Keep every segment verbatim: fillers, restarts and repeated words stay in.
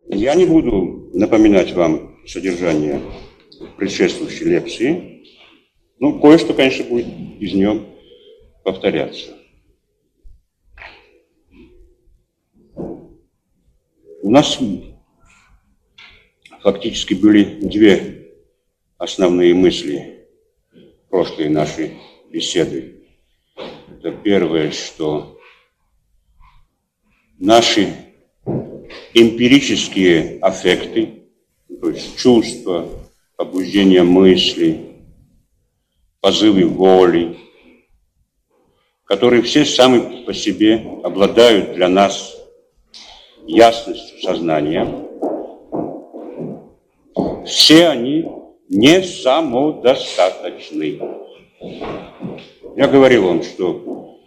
Я не буду напоминать вам содержание предшествующей лекции, но кое-что, конечно, будет из нее повторяться. У нас фактически были две основные мысли прошлой нашей беседы. Это первое, что наши эмпирические аффекты, то есть чувства, побуждения мысли, позывы воли, которые все сами по себе обладают для нас ясностью сознания, все они не самодостаточны. Я говорил вам, что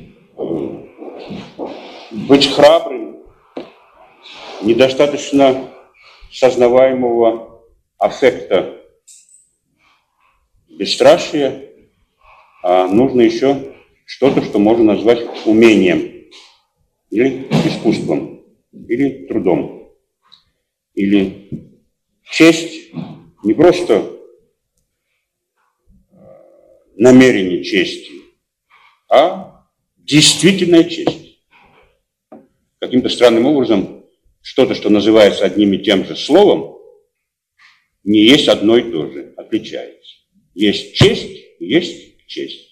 быть храбрым недостаточно сознаваемого аффекта бесстрашия, а нужно еще что-то, что можно назвать умением, или искусством, или трудом. Или честь не просто намерение чести, а действительная честь. Каким-то странным образом что-то, что называется одним и тем же словом, не есть одно и то же, отличается. Есть честь, есть честь.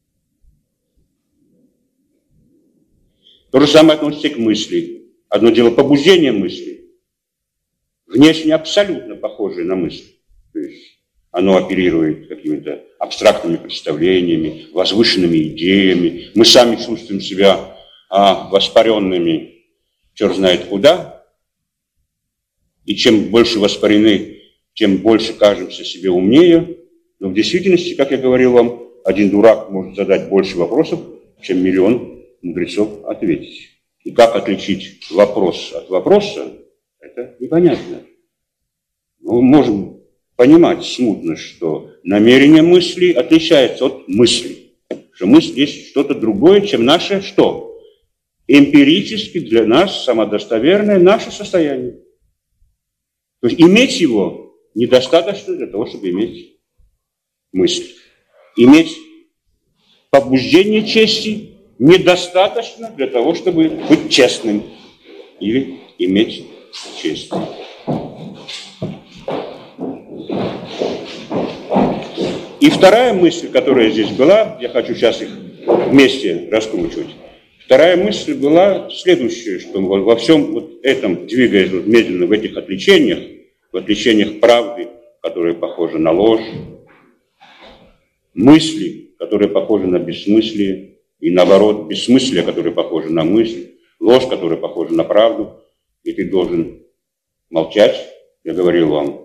То же самое относится и к мысли. Одно дело побуждение мысли, внешне абсолютно похожее на мысль. То есть оно оперирует какими-то абстрактными представлениями, возвышенными идеями. Мы сами чувствуем себя а, воспаренными, черт знает куда. И чем больше воспарены, тем больше кажемся себе умнее. Но в действительности, как я говорил вам, один дурак может задать больше вопросов, чем миллион мудрецов ответить. И как отличить вопрос от вопроса, это непонятно. Но мы можем понимать смутно, что намерение мысли отличается от мысли. Что мысль есть что-то другое, чем наше что? Эмпирически для нас самодостоверное наше состояние. То есть иметь его недостаточно для того, чтобы иметь мысль. Иметь побуждение чести недостаточно для того, чтобы быть честным или иметь честь. И вторая мысль, которая здесь была, я хочу сейчас их вместе раскручивать. Вторая мысль была следующая, что во всем вот этом, двигаясь вот медленно в этих отличениях, в отличениях правды, которая похожа на ложь, мысли, которые похожи на бессмыслие, и наоборот, бессмыслие, которое похоже на мысль, ложь, которая похожа на правду, и ты должен молчать. Я говорил вам,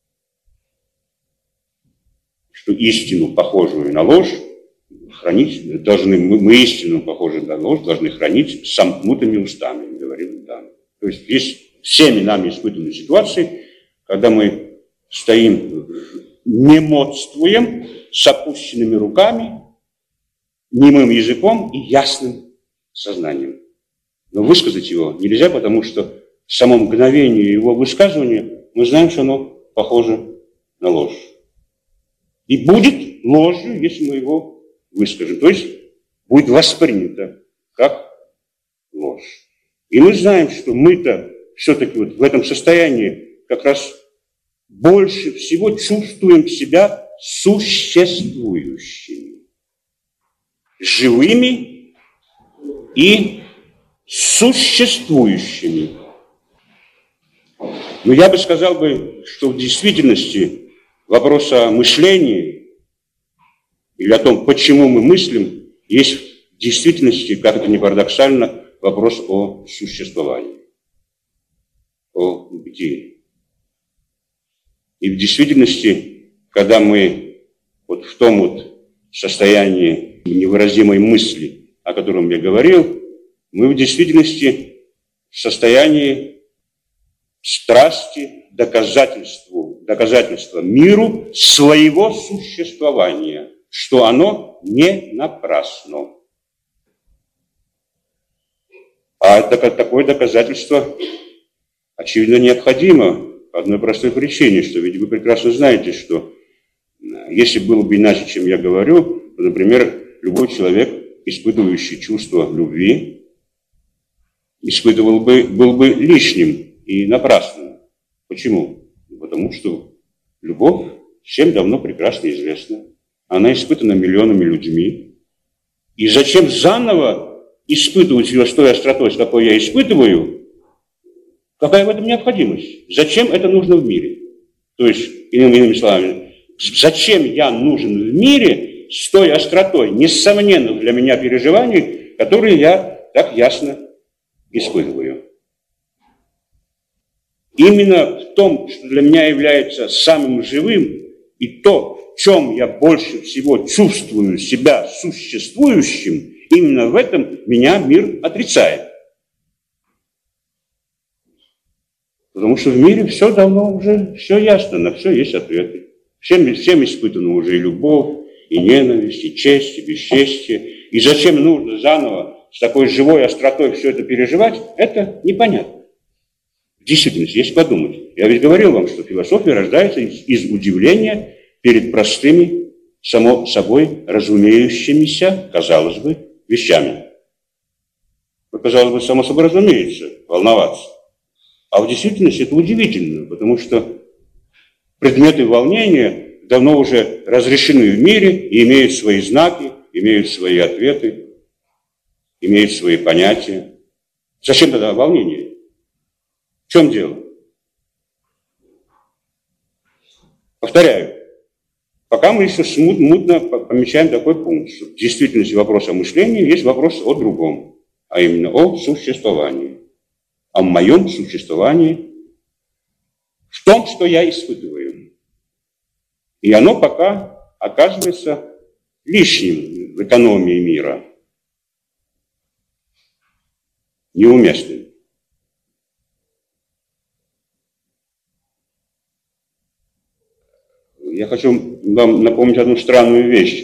что истину, похожую на ложь, хранить должны, мы, мы истину, похожую на ложь, должны хранить с сомкнутыми устами, говорил Дан. То есть есть всеми нами испытанные ситуации, когда мы стоим, немодствуем, с опущенными руками, немым языком и ясным сознанием. Но высказать его нельзя, потому что в самом мгновении его высказывания мы знаем, что оно похоже на ложь. И будет ложью, если мы его выскажем. То есть будет воспринято как ложь. И мы знаем, что мы-то все-таки вот в этом состоянии как раз больше всего чувствуем себя существующими. Живыми и существующими. Но я бы сказал бы, что в действительности вопрос о мышлении или о том, почему мы мыслим, есть в действительности, как это ни парадоксально, вопрос о существовании, о бытии. И в действительности, когда мы вот в том вот состоянии невыразимой мысли, о котором я говорил, мы в действительности в состоянии страсти доказательству, доказательства миру своего существования, что оно не напрасно. А такое доказательство Очевидно, необходимо по одной простой причине, что ведь вы прекрасно знаете, что если было бы иначе, чем я говорю, то, например, любой человек, испытывающий чувство любви, испытывал бы, был бы лишним и напрасным. Почему? Потому что любовь всем давно прекрасно известна. Она испытана миллионами людьми. И зачем заново испытывать ее с той остротой, с какой я испытываю? Какая в этом необходимость? Зачем это нужно в мире? То есть, иными, иными словами, зачем я нужен в мире с той остротой несомненных для меня переживаний, которые я так ясно испытываю? Именно в том, что для меня является самым живым, и то, в чем я больше всего чувствую себя существующим, именно в этом меня мир отрицает. Потому что в мире все давно уже, все ясно, на все есть ответы. Всем, всем испытана уже и любовь, и ненависть, и честь, и бесчестие. И зачем нужно заново с такой живой остротой все это переживать, это непонятно. В действительности, если подумать. Я ведь говорил вам, что философия рождается из, из удивления перед простыми, само собой разумеющимися, казалось бы, вещами. Казалось бы, само собой разумеется, волноваться. А в действительности это удивительно, потому что предметы волнения давно уже разрешены в мире и имеют свои знаки, имеют свои ответы, имеют свои понятия. Зачем тогда волнение? В чем дело? Повторяю, пока мы еще смутно помечаем такой пункт, что в действительности вопрос о мышлении есть вопрос о другом, а именно о существовании, о моем существовании, в том, что я испытываю. И оно пока оказывается лишним в экономии мира, неуместным. Я хочу вам напомнить одну странную вещь.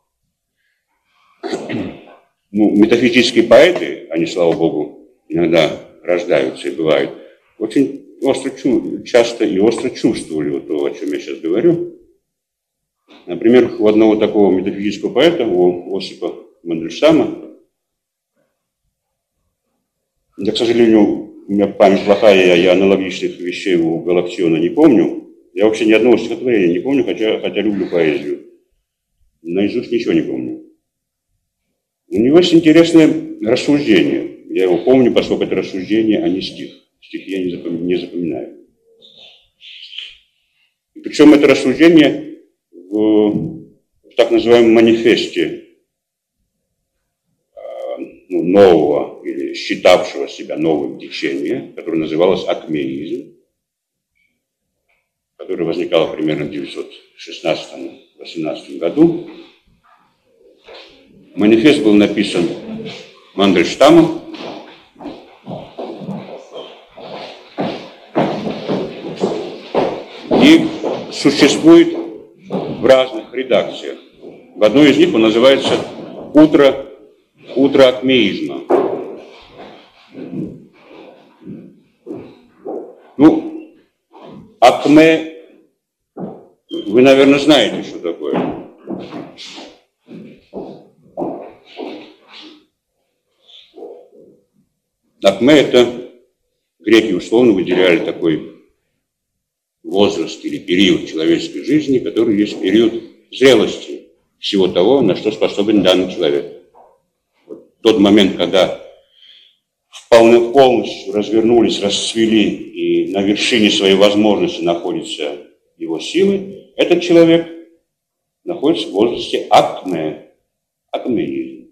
Ну, метафизические поэты, они, слава богу, иногда рождаются и бывают, очень остро, часто и остро чувствовали вот то, о чем я сейчас говорю. Например, у одного такого метафизического поэта, у Осипа Мандельштама, я, к сожалению, у меня память плохая, я, я аналогичных вещей у Галактиона не помню. Я вообще ни одного стихотворения не помню, хотя, хотя люблю поэзию. Наизусть ничего не помню. У него есть интересное рассуждение. Я его помню, поскольку это рассуждение, а не стих. Стихи я не, запом... не запоминаю. И причем это рассуждение в, в так называемом манифесте ну, нового или считавшего себя новым течения, которое называлось акмеизм, которое возникало примерно в девятьсот шестнадцатом-восемнадцатом году. Манифест был написан Мандельштамом. И существует в разных редакциях. В одной из них он называется «Утро, утро акмеизма». Ну, акме, вы, наверное, знаете, что такое. Акме – это греки условно выделяли такой возраст или период человеческой жизни, который есть период зрелости всего того, на что способен данный человек. Вот тот момент, когда вполне полностью развернулись, расцвели и на вершине своей возможности находятся его силы, этот человек находится в возрасте акме, акмеизм.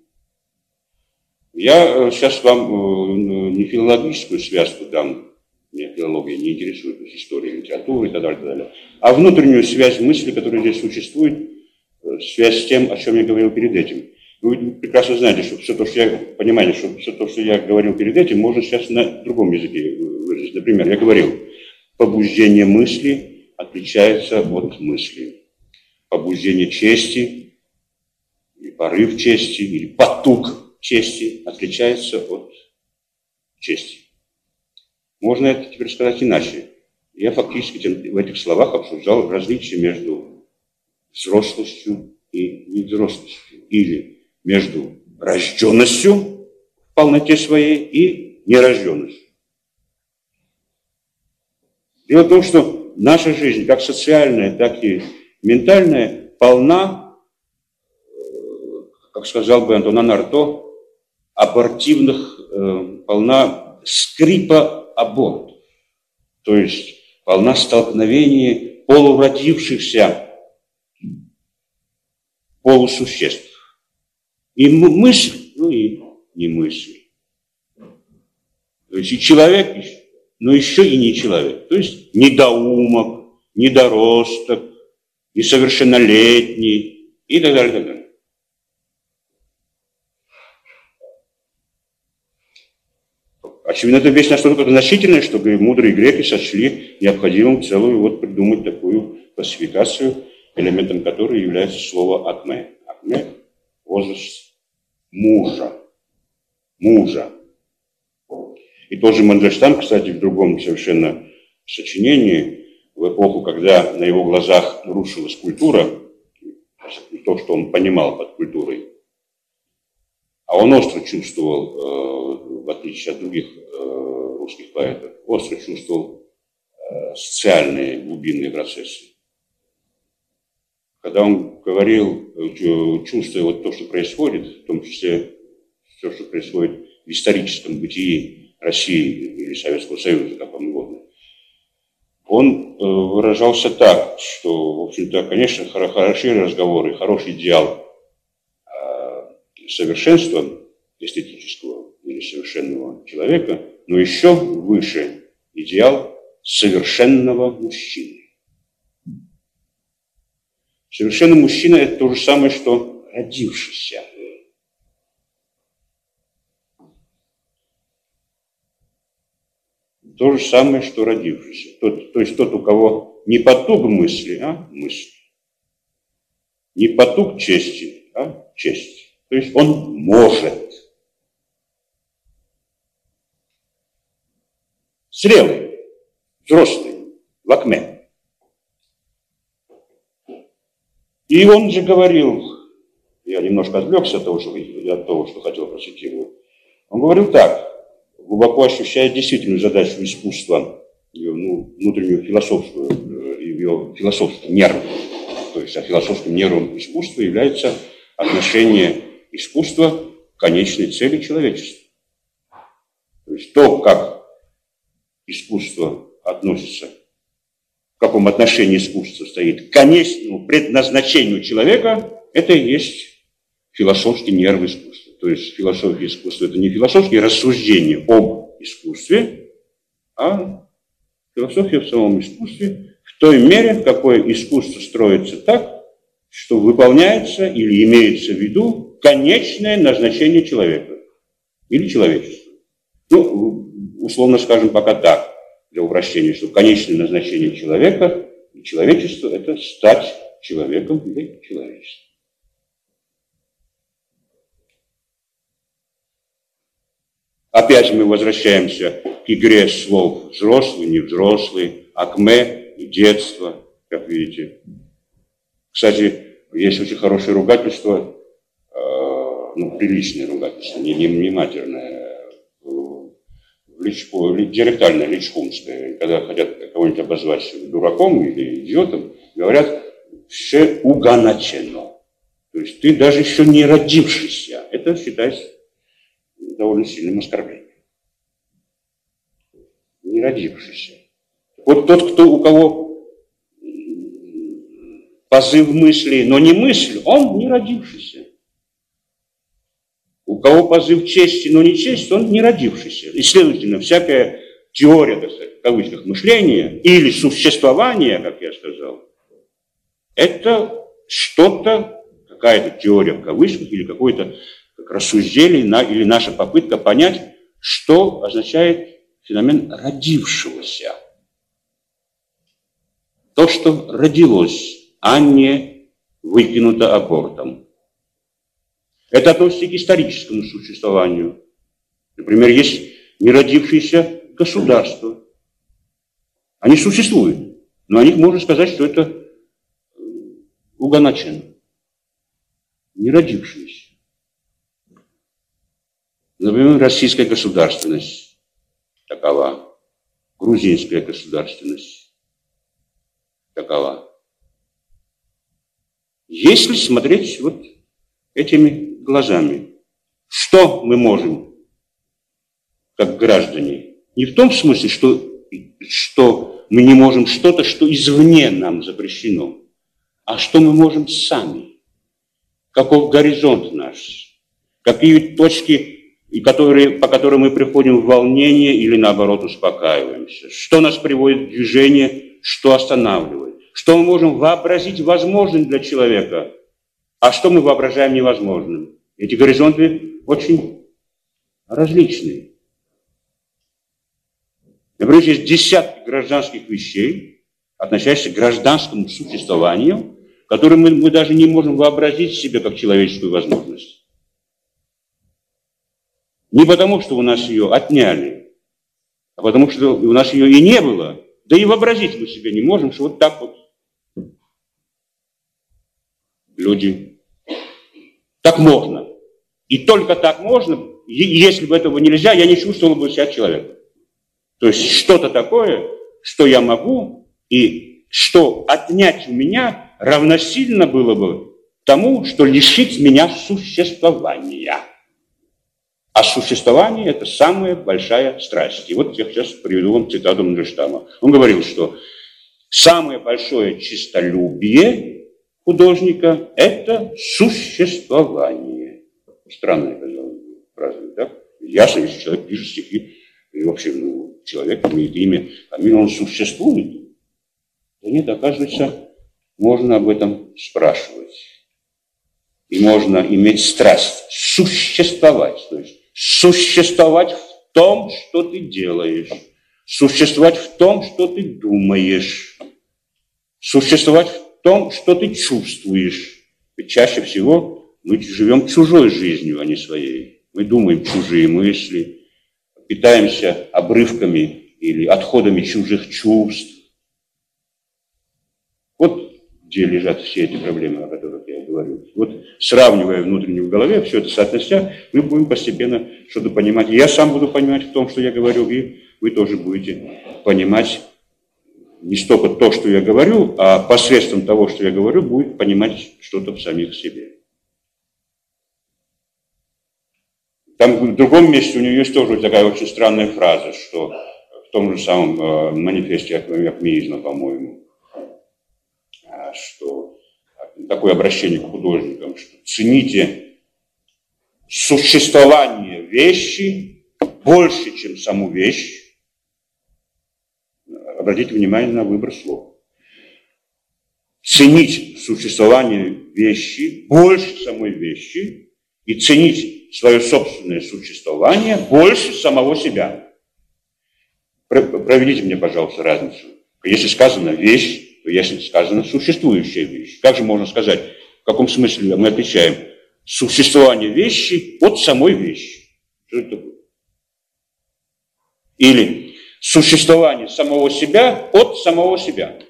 Я сейчас вам не филологическую связку дам, меня филология не интересует, история, литература и так далее, и так далее, а внутреннюю связь мысли, которая здесь существует, связь с тем, о чем я говорил перед этим. Вы прекрасно знаете, что все то, что я, понимаете, что все то, что я говорил перед этим, можно сейчас на другом языке выразить. Например, я говорил, побуждение мысли отличается от мысли. Побуждение чести, или порыв чести, или потуг чести отличается от чести. Можно это теперь сказать иначе. Я фактически в этих словах обсуждал различие между взрослостью и невзрослостью, или между рожденностью в полноте своей и нерожденностью. Дело в том, что наша жизнь, как социальная, так и ментальная, полна, как сказал бы Антуан Арто, абортивных, э, полна скрипа аборт, то есть полна столкновений полуродившихся полусуществ. И мысль, ну и не мысль. То есть и человек, но еще и не человек. То есть недоумок, недоросток, несовершеннолетний и так далее, и так далее. Очевидно, это вещь настолько значительная, что мудрые греки сочли необходимым целую вот придумать такую классификацию, элементом которой является слово «акме». «Акме» – возраст мужа. Мужа. И тот же Мандельштам, кстати, в другом совершенно сочинении, в эпоху, когда на его глазах рушилась культура, то, что он понимал под культурой, а он остро чувствовал, в отличие от других русских поэтов, остро чувствовал социальные глубинные процессы. Когда он говорил, чувствуя вот то, что происходит, в том числе все, что происходит в историческом бытии России или Советского Союза, как вам угодно, он выражался так, что, в общем-то, конечно, хорошие разговоры, хороший идеал совершенства эстетического или совершенного человека, но еще выше идеал совершенного мужчины. Совершенный мужчина – это то же самое, что родившийся. То же самое, что родившийся. Тот, то есть тот, у кого не потуг мысли, а мысли. Не потуг чести, а честь. То есть он может. Зрелый, взрослый, в акме. И он же говорил, я немножко отвлекся от того, что, от того, что хотел процитировать, он говорил так, глубоко ощущая действительную задачу искусства, ее ну, внутреннюю философскую, ее философский нерв. То есть а философским нервом искусства является отношение искусства к конечной цели человечества. То есть то, как искусство относится, в каком отношении искусство стоит к конечному предназначению человека, это и есть философский нерв искусства. То есть философия искусства – это не философские рассуждения об искусстве, а философия в самом искусстве в той мере, в какой искусство строится так, что выполняется или имеется в виду конечное назначение человека или человечества. Ну, условно скажем пока так, для упрощения, что конечное назначение человека и человечества – это стать человеком для человечества. Опять мы возвращаемся к игре слов взрослый, невзрослый, акме и детство, как видите. Кстати, есть очень хорошее ругательство, э, ну, приличное ругательство, не, не, не матерное, личку, диалектальное, личхумское. Когда хотят кого-нибудь обозвать дураком или идиотом, говорят «ще уганачено». То есть ты даже еще не родившийся. Это считается довольно сильным оскорблением. Не родившийся. Вот тот, кто, у кого позыв мысли, но не мысль, он не родившийся. У кого позыв чести, но не честь, он не родившийся. И, следовательно, всякая теория, так сказать, в кавычках, мышления или существования, как я сказал, это что-то, какая-то теория в кавычках или какое-то как рассуждение или наша попытка понять, что означает феномен родившегося. То, что родилось, а не выкинуто абортом. Это относится к историческому существованию. Например, есть неродившийся государства. Они существуют, но о них можно сказать, что это уганачен, не родившиеся. Например, российская государственность такова, грузинская государственность такова. Если смотреть вот этими глазами, что мы можем, как граждане, не в том смысле, что, что мы не можем что-то, что извне нам запрещено, а что мы можем сами, каков горизонт наш, какие точки, которые, по которым мы приходим в волнение или наоборот успокаиваемся, что нас приводит в движение, что останавливает, что мы можем вообразить возможным для человека, а что мы воображаем невозможным. Эти горизонты очень различные. Например, есть десятки гражданских вещей, относящихся к гражданскому существованию, которые мы, мы даже не можем вообразить себе как человеческую возможность. Не потому, что у нас ее отняли, а потому, что у нас ее и не было, да и вообразить мы себе не можем, что вот так вот люди, так можно. И только так можно, если бы этого нельзя, я не чувствовал бы себя человеком. То есть что-то такое, что я могу, и что отнять у меня равносильно было бы тому, что лишить меня существования. А существование – это самая большая страсть. И вот я сейчас приведу вам цитату Мандельштама. Он говорил, что самое большое честолюбие художника – это существование. Странная, казалось бы, фраза, да? Ясно, если человек пишет стихи, и вообще, ну, человек имеет имя, фамилию, он существует. Да нет, оказывается, можно об этом спрашивать. И можно иметь страсть существовать, то есть существовать в том, что ты делаешь, существовать в том, что ты думаешь, существовать в том, что ты чувствуешь. Ведь чаще всего мы живем чужой жизнью, а не своей. Мы думаем чужие мысли, питаемся обрывками или отходами чужих чувств. Вот где лежат все эти проблемы, о которых я говорю. Вот сравнивая внутренне в голове, все это соотнося, мы будем постепенно что-то понимать. И я сам буду понимать в том, что я говорю, и вы тоже будете понимать не столько то, что я говорю, а посредством того, что я говорю, будет понимать что-то в самих себе. Там в другом месте у нее есть тоже такая очень странная фраза, что в том же самом э, манифесте акмеизма, по-моему, что такое обращение к художникам, что цените существование вещи больше, чем саму вещь. Обратите внимание на выбор слов. Ценить существование вещи больше самой вещи и ценить свое собственное существование больше самого себя. Проведите мне, пожалуйста, разницу. Если сказано «вещь», то если сказано «существующая вещь». Как же можно сказать, в каком смысле мы отличаем существование вещи от самой вещи? Что это такое? Или существование самого себя от самого себя.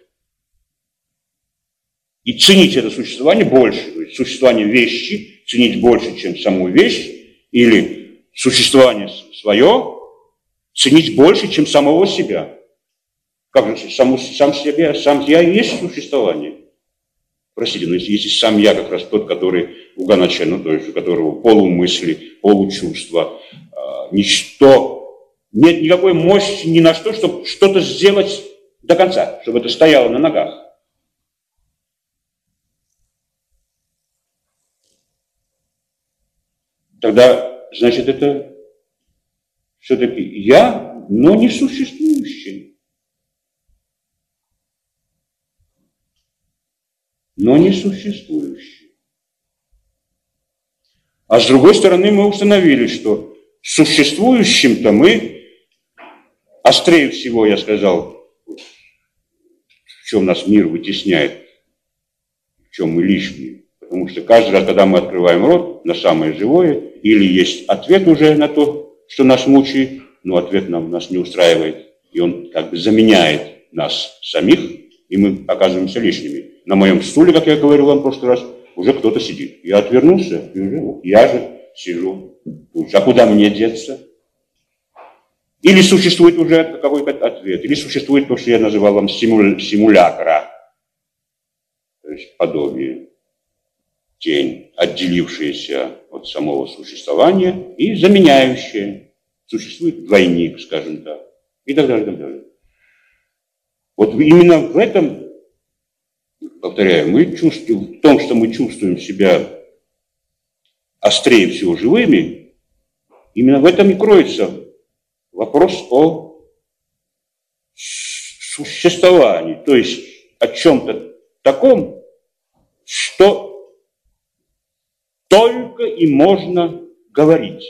И ценить это существование больше. То есть существование вещи ценить больше, чем саму вещь. Или существование свое ценить больше, чем самого себя. Как же, сам, сам себя, сам я и есть существование. Простите, но если, если сам я как раз тот, который уганачен, ну, то есть у которого полумысли, получувства, э, ничто, нет никакой мощи ни на что, чтобы что-то сделать до конца, чтобы это стояло на ногах. Тогда, значит, это все-таки я, но не существующий. Но не существующий. А с другой стороны, мы установили, что существующим-то мы, острее всего, я сказал, в чем нас мир вытесняет, в чем мы лишние. Потому что каждый раз, когда мы открываем рот на самое живое, или есть ответ уже на то, что нас мучает, но ответ нам, нас не устраивает, и он как бы заменяет нас самих, и мы оказываемся лишними. На моем стуле, как я говорил вам в прошлый раз, уже кто-то сидит. Я отвернулся, и уже вот я же сижу. А куда мне деться? Или существует уже какой-то ответ, или существует то, что я называл вам симуля, симулякра, то есть подобие, тень, отделившаяся от самого существования и заменяющая. Существует двойник, скажем так, и так далее, и так далее. Вот именно в этом, повторяю, мы чувствуем, в том, что мы чувствуем себя острее всего живыми, именно в этом и кроется вопрос о существовании, то есть о чем-то таком, что только и можно говорить.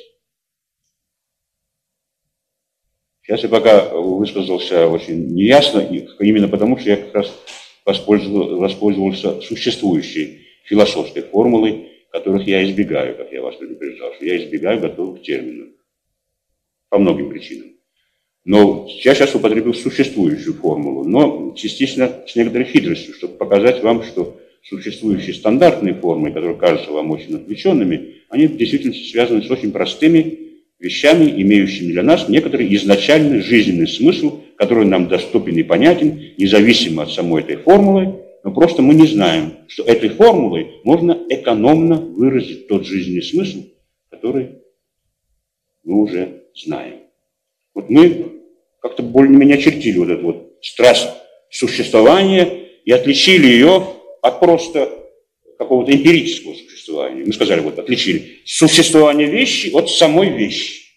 Сейчас я пока высказался очень неясно, именно потому, что я как раз воспользовался, воспользовался существующей философской формулой, которых я избегаю, как я вас предупреждал, что я избегаю готовых терминов. По многим причинам. Но я сейчас употребил существующую формулу, но частично с некоторой хитростью, чтобы показать вам, что существующие стандартные формы, которые кажутся вам очень отвлеченными, они в действительности связаны с очень простыми вещами, имеющими для нас некоторый изначальный жизненный смысл, который нам доступен и понятен, независимо от самой этой формулы, но просто мы не знаем, что этой формулой можно экономно выразить тот жизненный смысл, который мы уже знаем. Вот мы как-то более-менее очертили вот эту вот страсть существования и отличили ее от просто какого-то эмпирического существования. Мы сказали, вот отличили существование вещи от самой вещи.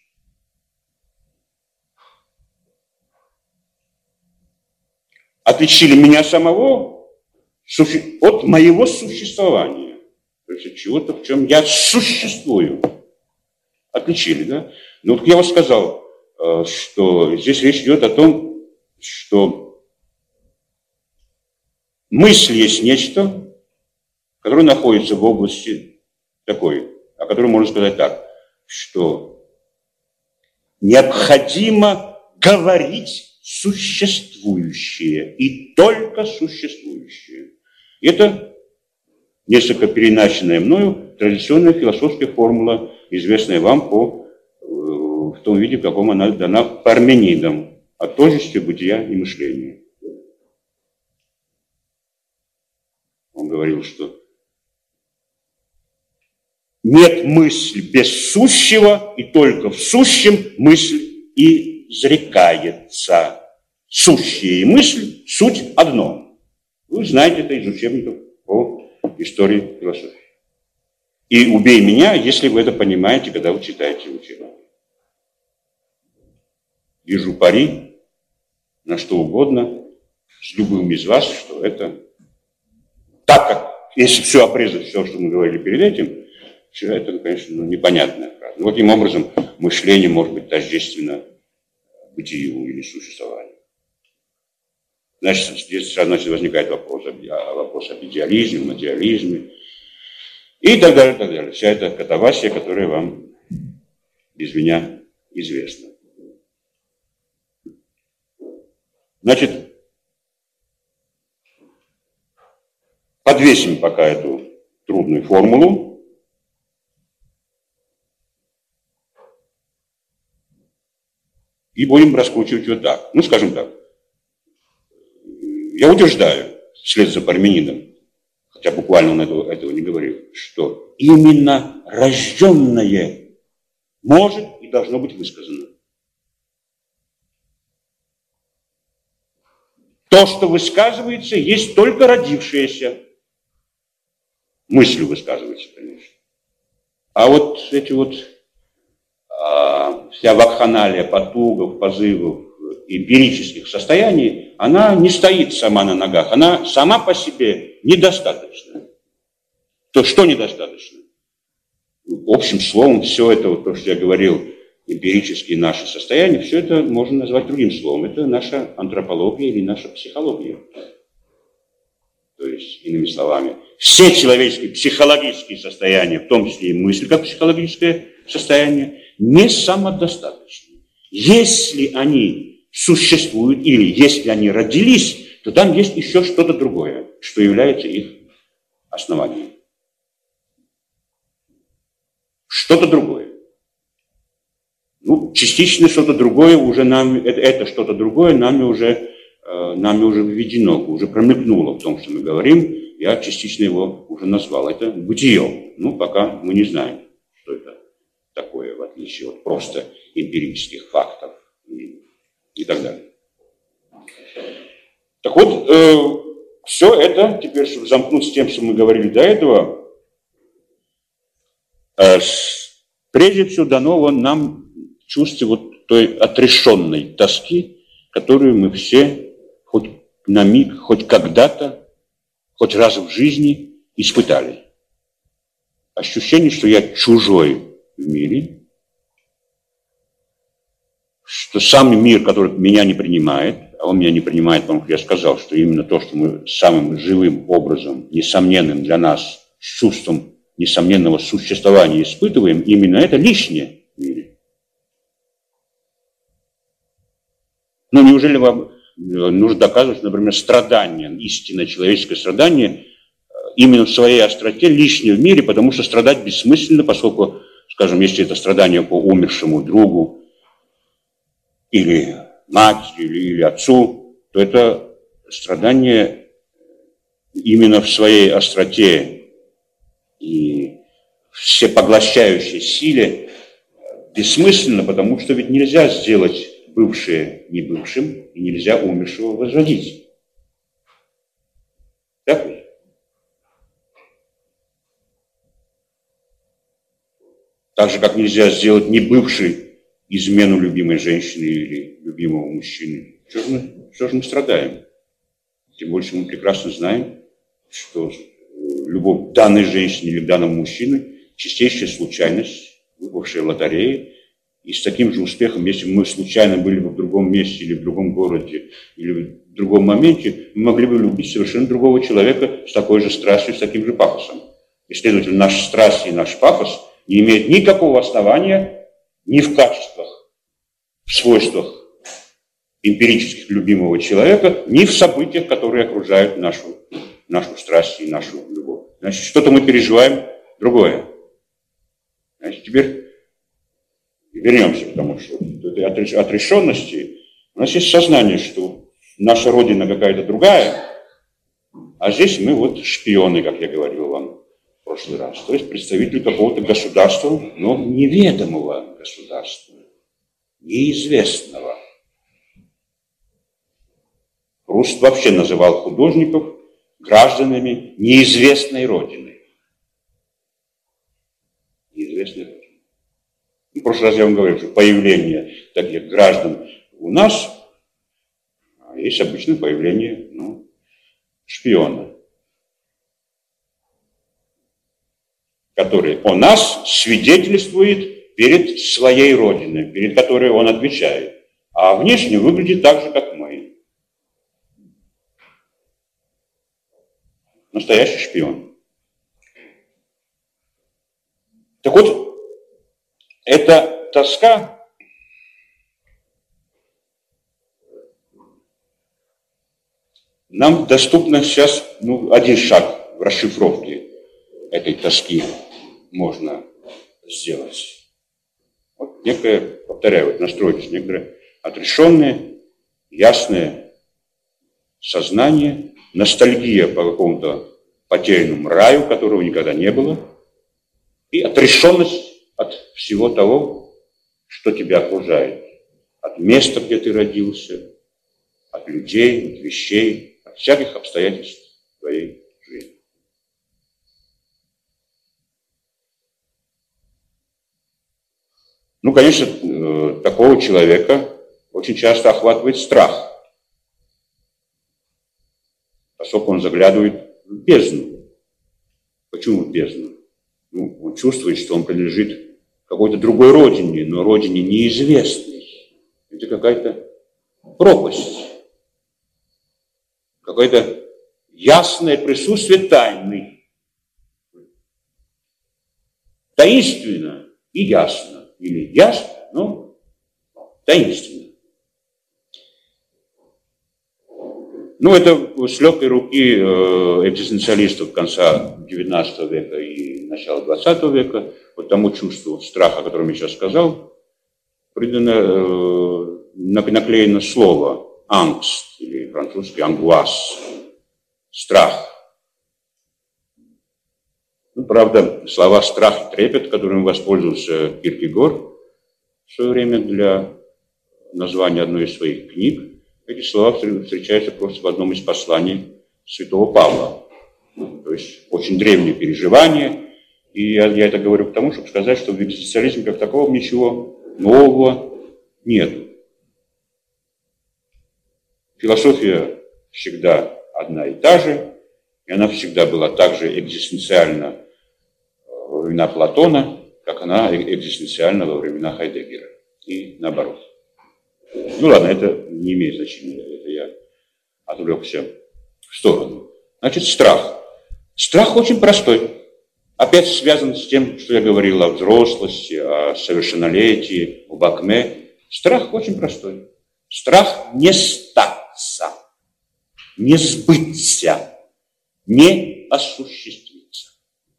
Отличили меня самого от моего существования. То есть от чего-то, в чем я существую. Отличили, да? Ну, вот я вам сказал, что здесь речь идет о том, что мысль есть нечто, которое находится в области такой, о котором можно сказать так, что необходимо говорить существующее и только существующее. Это несколько переначенная мною традиционная философская формула, известная вам по, в том виде, в каком она дана Парменидам, о тождестве бытия и мышления. Он говорил, что нет мысли без сущего, и только в сущем мысль и изрекается. Сущее и мысль – суть одно. Вы знаете это из учебников по истории философии. И убей меня, если вы это понимаете, когда вы читаете учебники. Держу пари на что угодно, с любым из вас, что это так, как, если все обрезать, все, что мы говорили перед этим, все это, конечно, ну, непонятная фраза. Но таким образом мышление может быть тождественно бытию или существованию. Значит, здесь сразу значит, возникает вопрос, вопрос об идеализме, материализме и так далее, так далее. Вся эта катавасия, которая вам без меня известна. Значит, подвесим пока эту трудную формулу. И будем раскручивать ее так. Ну, скажем так. Я утверждаю, вслед за Парменидом, хотя буквально он этого, этого не говорил, что именно рожденное может и должно быть высказано. То, что высказывается, есть только родившееся. Мыслью высказывается, конечно. А вот эти вот а, вся вакханалия потугов, позывов, эмпирических состояний, она не стоит сама на ногах, она сама по себе недостаточна. То что недостаточно? Общим словом, все это, вот то, что я говорил, эмпирические наши состояния, все это можно назвать другим словом. Это наша антропология или наша психология. То есть, иными словами, все человеческие психологические состояния, в том числе и мысль как психологическое состояние, не самодостаточны. Если они существуют или если они родились, то там есть еще что-то другое, что является их основанием. Что-то другое. Ну, частично что-то другое уже нам, это, это что-то другое нами уже, э, нами уже введено, уже промелькнуло в том, что мы говорим. Я частично его уже назвал. Это бытие. Ну, пока мы не знаем, что это такое, в отличие от просто эмпирических фактов и, и так далее. Так вот, э, все это, теперь, чтобы замкнуть с тем, что мы говорили до этого, э, прежде всего дано нам чувство вот той отрешенной тоски, которую мы все хоть на миг, хоть когда-то, хоть раз в жизни испытали. Ощущение, что я чужой в мире, что сам мир, который меня не принимает, а он меня не принимает, потому что я сказал, что именно то, что мы самым живым образом, несомненным для нас, с чувством несомненного существования испытываем, именно это лишнее в мире. Ну, неужели вам нужно доказывать, что, например, страдание, истинное человеческое страдание, именно в своей остроте лишнее в мире, потому что страдать бессмысленно, поскольку, скажем, если это страдание по умершему другу, или матери, или, или отцу, то это страдание именно в своей остроте и всепоглощающей силе бессмысленно, потому что ведь нельзя сделать бывшее не бывшим, и нельзя умершего возродить. Так ведь? Так же, как нельзя сделать не бывший измену любимой женщины или любимого мужчины. Что же мы, что же мы страдаем? Тем больше мы прекрасно знаем, что любовь данной женщины или данного мужчины – чистейшая случайность, выпавшая в лотерее. И с таким же успехом, если бы мы случайно были бы в другом месте или в другом городе, или в другом моменте, мы могли бы любить совершенно другого человека с такой же страстью, с таким же пафосом. И, следовательно, наша страсть и наш пафос не имеют никакого основания ни в качествах, в свойствах эмпирических любимого человека, ни в событиях, которые окружают нашу, нашу страсть и нашу любовь. Значит, что-то мы переживаем другое. Значит, теперь вернемся, потому что в этой отрешенности у нас есть сознание, что наша Родина какая-то другая, а здесь мы вот шпионы, как я говорил вам в прошлый раз. То есть представители какого-то государства, но неведомого государства, неизвестного. Пруст вообще называл художников гражданами неизвестной Родины. Неизвестной Родины. В прошлый раз я вам говорил, что появление таких граждан у нас, а есть обычное появление ну, шпиона, который о нас свидетельствует перед своей Родиной, перед которой он отвечает, а внешне выглядит так же, как мы. Настоящий шпион. Так вот, эта тоска нам доступна сейчас, ну, один шаг в расшифровке этой тоски можно сделать. Вот некое, повторяю, вот настройтесь, некоторое отрешенное, ясное сознание, ностальгия по какому-то потерянному раю, которого никогда не было, и отрешенность от всего того, что тебя окружает. От места, где ты родился, от людей, от вещей, от всяких обстоятельств твоей жизни. Ну, конечно, такого человека очень часто охватывает страх, поскольку он заглядывает в бездну. Почему в бездну? Ну, он чувствует, что он принадлежит какой-то другой родине, но родине неизвестной. Это какая-то пропасть, какое-то ясное присутствие тайны. Таинственно и ясно. Или ясно, но таинственно. Ну, это с легкой руки экзистенциалистов конца девятнадцатого века и начала двадцатого века, вот тому чувству страха, о котором я сейчас сказал, придано, наклеено слово «ангст», или французский «ангуас», страх. Ну, правда, слова «страх» и «трепет», которым воспользовался Киркегор в свое время для названия одной из своих книг, эти слова встречаются просто в одном из посланий святого Павла. То есть очень древние переживания. И я, я это говорю потому, чтобы сказать, что в экзистенциализме как такового ничего нового нет. Философия всегда одна и та же, и она всегда была так же экзистенциальна во времена Платона, как она экзистенциальна во времена Хайдеггера. И наоборот. Ну ладно, это не имеет значения, это я отвлекся в сторону. Значит, страх. Страх очень простой. Опять связан с тем, что я говорил о взрослости, о совершеннолетии, об акме. Страх очень простой. Страх не статься, не сбыться, не осуществиться.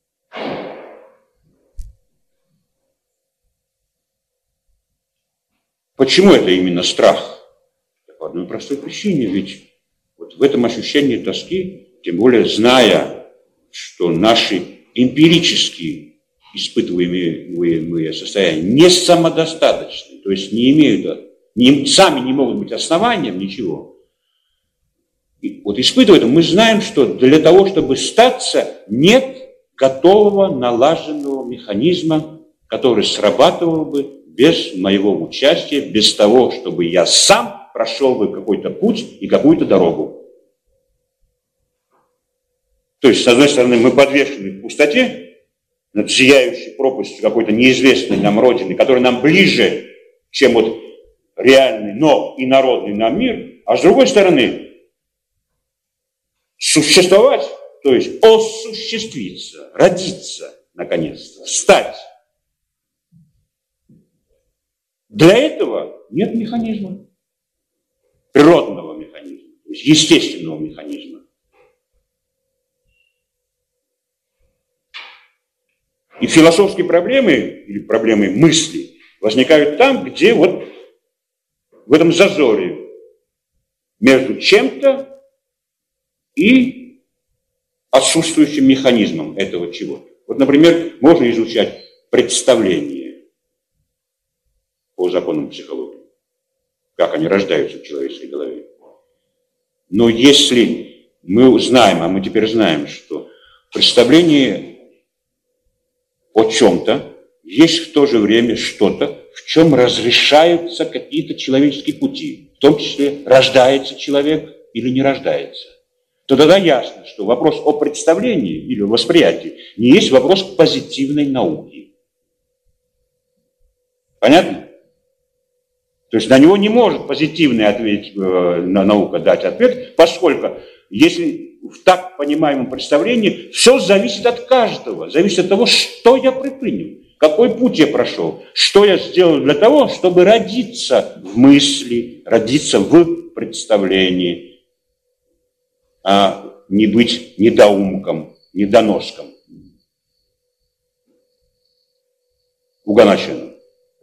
Почему это именно страх? По одной простой причине, ведь вот в этом ощущении тоски, тем более зная, что наши эмпирически испытываемые состояния не самодостаточны, то есть не имеют, не, сами не могут быть основанием ничего. И вот испытывая это, мы знаем, что для того, чтобы статься, нет готового налаженного механизма, который срабатывал бы без моего участия, без того, чтобы я сам прошел бы какой-то путь и какую-то дорогу. То есть, с одной стороны, мы подвешены в пустоте, над зияющей пропастью какой-то неизвестной нам Родины, которая нам ближе, чем вот реальный, но и народный нам мир, а с другой стороны, существовать, то есть осуществиться, родиться, наконец-то, стать. Для этого нет механизма, природного механизма, то есть естественного механизма. И философские проблемы, или проблемы мысли, возникают там, где вот в этом зазоре между чем-то и отсутствующим механизмом этого чего-то. Вот, например, можно изучать представление по законам психологии, как они рождаются в человеческой голове. Но если мы знаем, а мы теперь знаем, что представление о чем-то есть в то же время что-то, в чем разрешаются какие-то человеческие пути, в том числе рождается человек или не рождается, то тогда ясно, что вопрос о представлении или о восприятии не есть вопрос к позитивной науке. Понятно? То есть на него не может позитивный ответ, э, наука дать ответ, поскольку если в так понимаемом представлении все зависит от каждого, зависит от того, что я предпринял, какой путь я прошел, что я сделал для того, чтобы родиться в мысли, родиться в представлении, а не быть недоумком, недоноском. Угоначенным.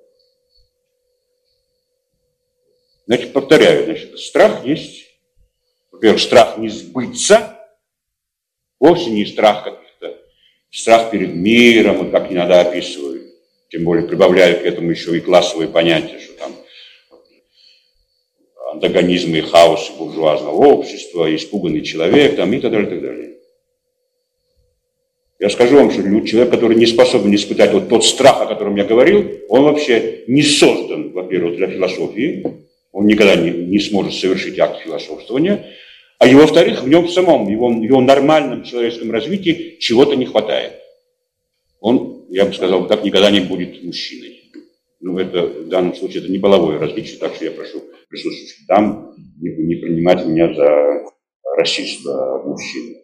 Значит, повторяю, значит, страх есть. Во-первых, страх не сбыться, вовсе не страх каких-то, страх перед миром, вот как иногда описывают, тем более прибавляют к этому еще и классовые понятия, что там антагонизм и хаос буржуазного общества, испуганный человек, там, и так далее, и так далее. Я скажу вам, что человек, который не способен испытать вот тот страх, о котором я говорил, он вообще не создан, во-первых, для философии, он никогда не, не сможет совершить акт философствования, а и, во-вторых, в нем самом, в его, его нормальном человеческом развитии чего-то не хватает. Он, я бы сказал, так никогда не будет мужчиной. Ну, это в данном случае это не половое различие, так что я прошу присутствующих дам не, не принимать меня за расиста мужчины.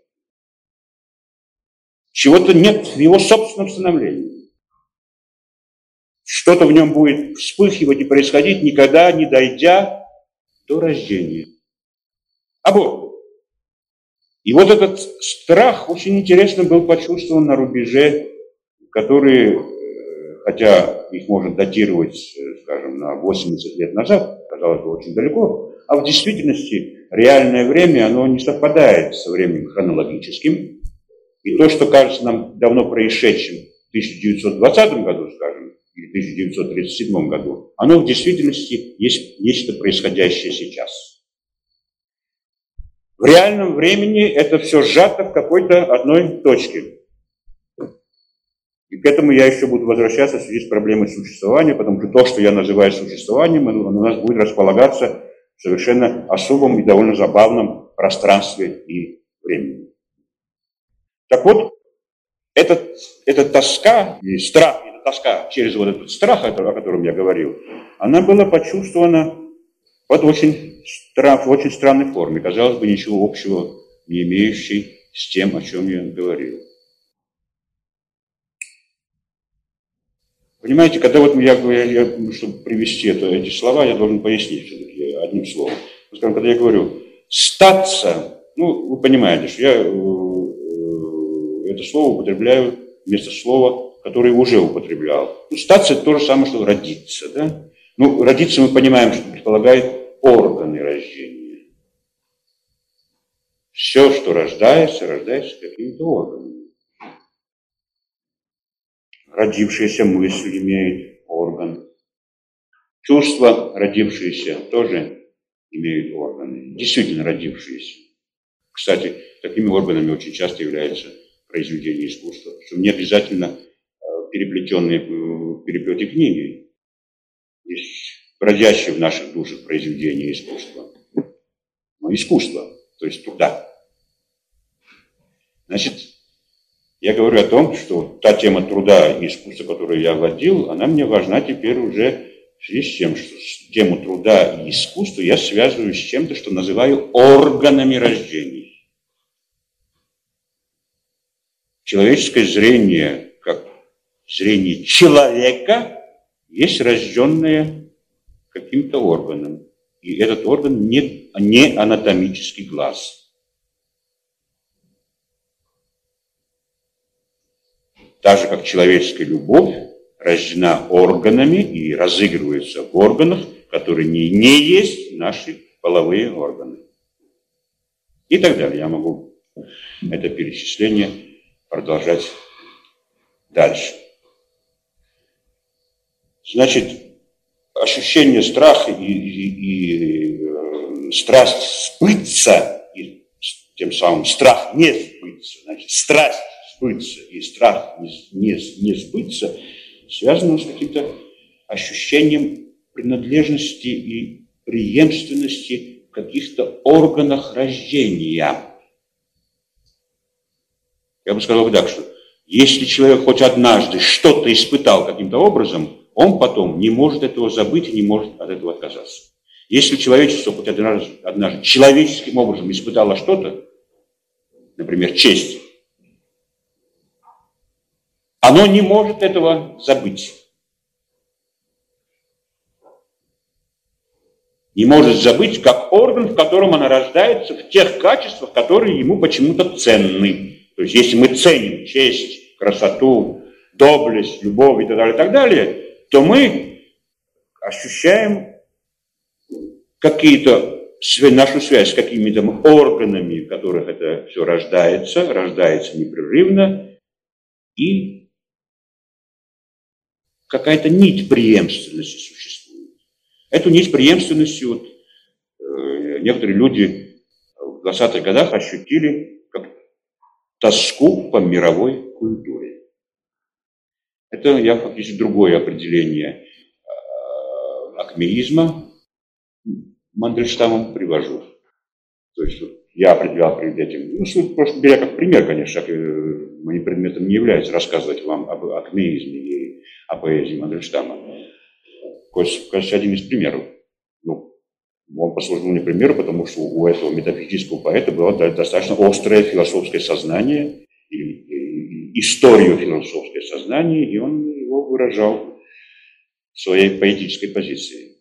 Чего-то нет в его собственном становлении. что-то в нем будет вспыхивать и происходить, никогда не дойдя до рождения. Аборт. И вот этот страх очень интересно был почувствован на рубеже, которые, хотя их можно датировать, скажем, на восемьдесят лет назад, казалось бы, очень далеко, а в действительности реальное время, оно не совпадает со временем хронологическим. И то, что кажется нам давно происшедшим в тысяча девятьсот двадцатом году, скажем, или в тысяча девятьсот тридцать седьмом году, оно в действительности есть нечто происходящее сейчас. В реальном времени это все сжато в какой-то одной точке. И к этому я еще буду возвращаться в связи с проблемой существования, потому что то, что я называю существованием, оно у нас будет располагаться в совершенно особом и довольно забавном пространстве и времени. Так вот, этот, эта тоска, и страх, эта тоска через вот этот страх, о котором я говорил, она была почувствована вот очень, в очень странной форме, казалось бы, ничего общего не имеющей с тем, о чем я говорил. Понимаете, когда вот я говорю, я, чтобы привести это, эти слова, я должен пояснить все-таки одним словом. Скажем, когда я говорю «статься», ну, вы понимаете, что я э, это слово употребляю вместо слова, которое уже употреблял. Ну, «статься» — это то же самое, что «родиться», да? Ну, родиться мы понимаем, что предполагает органы рождения. Все, что рождается, рождается какими-то органами. Родившаяся мысль имеет орган. Чувства, родившиеся, тоже имеют органы. Действительно родившиеся. Кстати, такими органами очень часто являются произведения искусства. Что не обязательно переплетенные переплеты книги. Есть бродящие в наших душах произведения искусства. Но искусство, то есть труда. Значит, я говорю о том, что та тема труда и искусства, которую я вводил, она мне важна теперь уже в связи с тем, что тему труда и искусства я связываю с чем-то, что называю органами рождения. Человеческое зрение, как зрение человека, есть рожденное каким-то органом. И этот орган не, не анатомический глаз. Так же, как человеческая любовь рождена органами и разыгрывается в органах, которые не, не есть наши половые органы. И так далее. Я могу это перечисление продолжать дальше. Значит, ощущение страха и, и, и э, страсть сбыться, и тем самым страх не сбыться, значит, страсть сбыться и страх не, не, не сбыться, связано с каким-то ощущением принадлежности и преемственности в каких-то органах рождения. Я бы сказал так, что если человек хоть однажды что-то испытал каким-то образом, он потом не может этого забыть и не может от этого отказаться. Если человечество хоть однажды, однажды человеческим образом испытало что-то, например, честь, оно не может этого забыть. Не может забыть, как орган, в котором оно рождается, в тех качествах, которые ему почему-то ценны. То есть, если мы ценим честь, красоту, доблесть, любовь и так далее, и так далее, то мы ощущаем какие-то, нашу связь с какими-то органами, в которых это все рождается, рождается непрерывно, и какая-то нить преемственности существует. Эту нить преемственности вот, э, некоторые люди в двадцатых годах ощутили как тоску по мировой культуре. Это я фактически другое определение э, акмеизма Мандельштамом привожу. То есть вот, я определял перед этим, ну, просто беря как пример, конечно, моим предметом не является рассказывать вам об акмеизме и о поэзии Мандельштама. В качестве один из примеров. Ну, он послужил мне примером, потому что у этого метафизического поэта было достаточно острое философское сознание, и, и, историю философское сознание, и он его выражал своей поэтической позиции.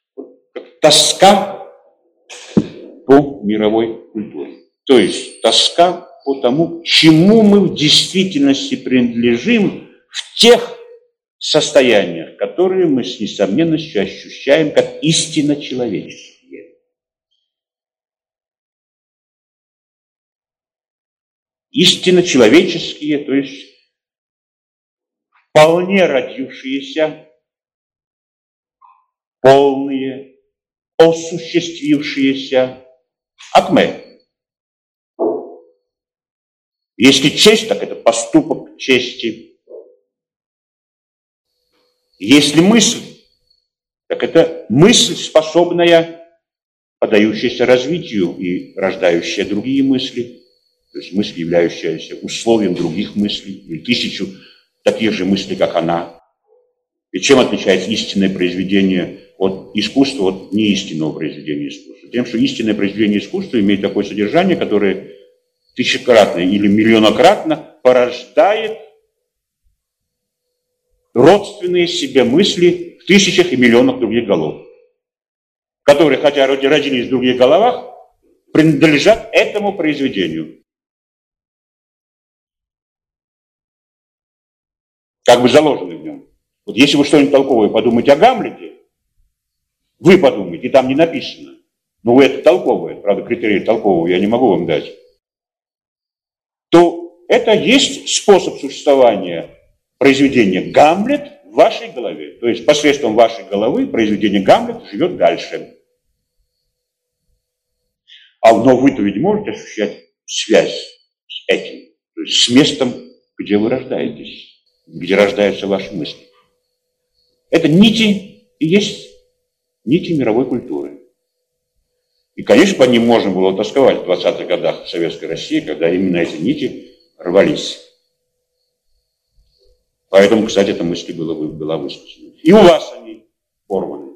Тоска по мировой культуре. То есть тоска по тому, чему мы в действительности принадлежим в тех состояниях, которые мы с несомненностью ощущаем как истинно человеческие. Истинно человеческие, то есть вполне родившиеся, полные, осуществившиеся акме. Если честь, так это поступок чести. Если мысль, так это мысль, способная, подающаяся развитию и рождающая другие мысли. То есть мысль, являющаяся условием других мыслей, или тысячу таких же мыслей, как она. И чем отличается истинное произведение от искусства, от неистинного произведения искусства? Тем, что истинное произведение искусства имеет такое содержание, которое тысячекратно или миллионократно порождает родственные себе мысли в тысячах и миллионах других голов, которые, хотя родились в других головах, принадлежат этому произведению. Как бы заложены в нем. Вот если вы что-нибудь толковое подумаете о Гамлете, вы подумаете, и там не написано, но вы это толковое, правда, критерии толкового я не могу вам дать, то это есть способ существования произведения «Гамлет» в вашей голове. То есть посредством вашей головы произведение «Гамлет» живет дальше. А но вы-то ведь можете ощущать связь с этим, то есть с местом, где вы рождаетесь, где рождаются ваши мысли. Это нити и есть нити мировой культуры. И, конечно, по ним можно было тосковать в двадцатых годах в Советской России, когда именно эти нити рвались. Поэтому, кстати, эта мысль была, была высказана. И у вас они порваны.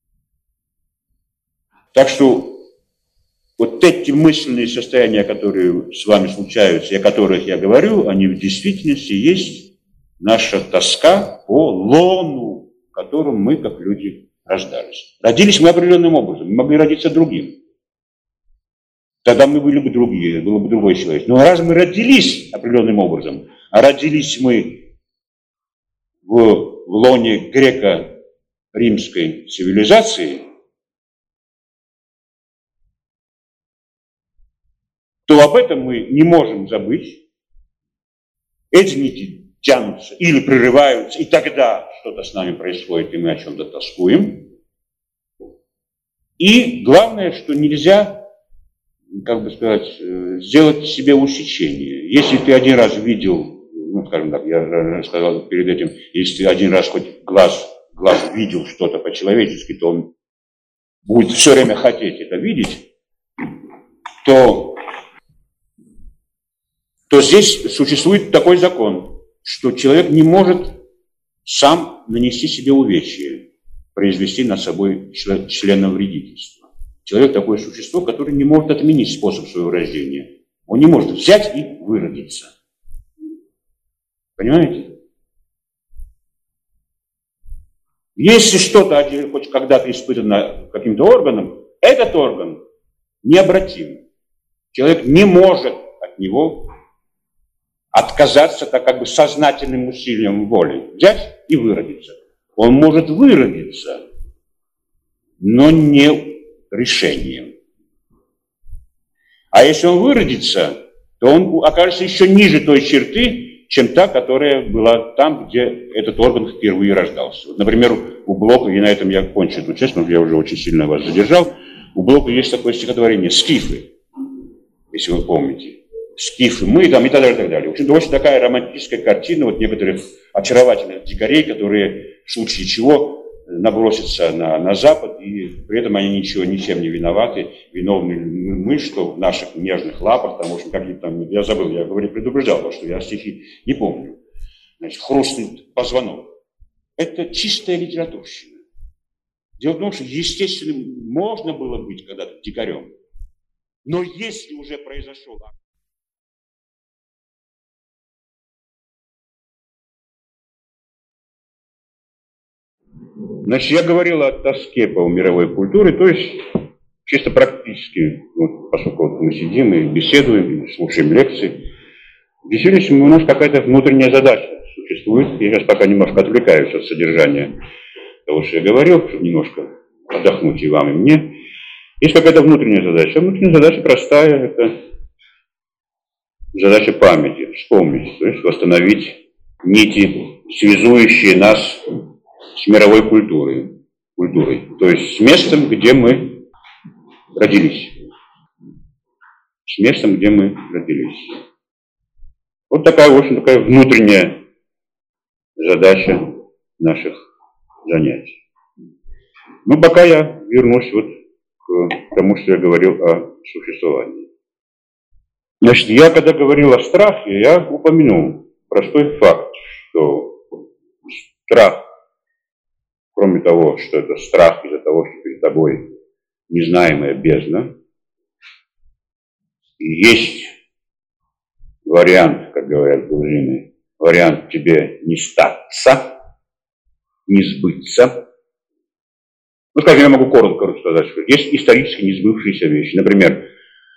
Так что вот эти мысленные состояния, которые с вами случаются, и о которых я говорю, они в действительности есть наша тоска по лону, в котором мы, как люди, рождались. Родились мы определенным образом, мы могли родиться другим. Тогда мы были бы другие, было бы другой человек. Но раз мы родились определенным образом, а родились мы в, в лоне греко-римской цивилизации, то об этом мы не можем забыть. Эти нити тянутся или прерываются, и тогда что-то с нами происходит, и мы о чем-то тоскуем. И главное, что нельзя, как бы сказать, сделать себе усечение. Если ты один раз видел, ну, скажем так, я сказал перед этим, если ты один раз хоть глаз, глаз видел что-то по-человечески, то он будет все время хотеть это видеть, то, то здесь существует такой закон, что человек не может сам нанести себе увечье, произвести над собой членовредительство. Человек такое существо, которое не может отменить способ своего рождения. Он не может взять и выродиться. Понимаете? Если что-то хоть когда-то испытано каким-то органом, этот орган необратим. Человек не может от него отказаться так как бы сознательным усилием воли. Взять и выродиться. Он может выродиться, но не решением. А если он выродится, то он окажется еще ниже той черты, чем та, которая была там, где этот орган впервые рождался. Вот, например, у Блока, и на этом я кончу эту часть, потому что я уже очень сильно вас задержал, у Блока есть такое стихотворение «Скифы», если вы помните. Скифы, мы там и так далее, и так далее. В общем-то, очень такая романтическая картина вот некоторых очаровательных дикарей, которые в случае чего набросятся на, на Запад, и при этом они ничего, ничем не виноваты. Виновны мы, что в наших нежных лапах, там, в общем, какие-то там, я забыл, я говорю, предупреждал вас, что я стихи не помню. Значит, хрустнет позвонок. Это чистая литературщина. Дело в том, что, естественно, можно было быть когда-то дикарем. Но если уже произошел акт, Значит, я говорил о тоске по мировой культуре, то есть чисто практически, вот, поскольку вот мы сидим и беседуем, и слушаем лекции, в действительности у нас какая-то внутренняя задача существует. Я сейчас пока немножко отвлекаюсь от содержания того, что я говорил, чтобы немножко отдохнуть и вам, и мне. Есть какая-то внутренняя задача. Внутренняя задача простая, это задача памяти, вспомнить, то есть восстановить нити, связующие нас с мировой культурой, культурой, то есть с местом, где мы родились. С местом, где мы родились. Вот такая, в общем, такая внутренняя задача наших занятий. Ну, пока я вернусь вот к тому, что я говорил о существовании. Значит, я когда говорил о страхе, я упомянул простой факт, что страх, кроме того, что это страх из-за того, что перед тобой незнаемая бездна, и есть вариант, как говорят грузины, вариант тебе не статься, не сбыться. Ну, скажем, я могу коротко рассказать, что есть исторически не сбывшиеся вещи. Например,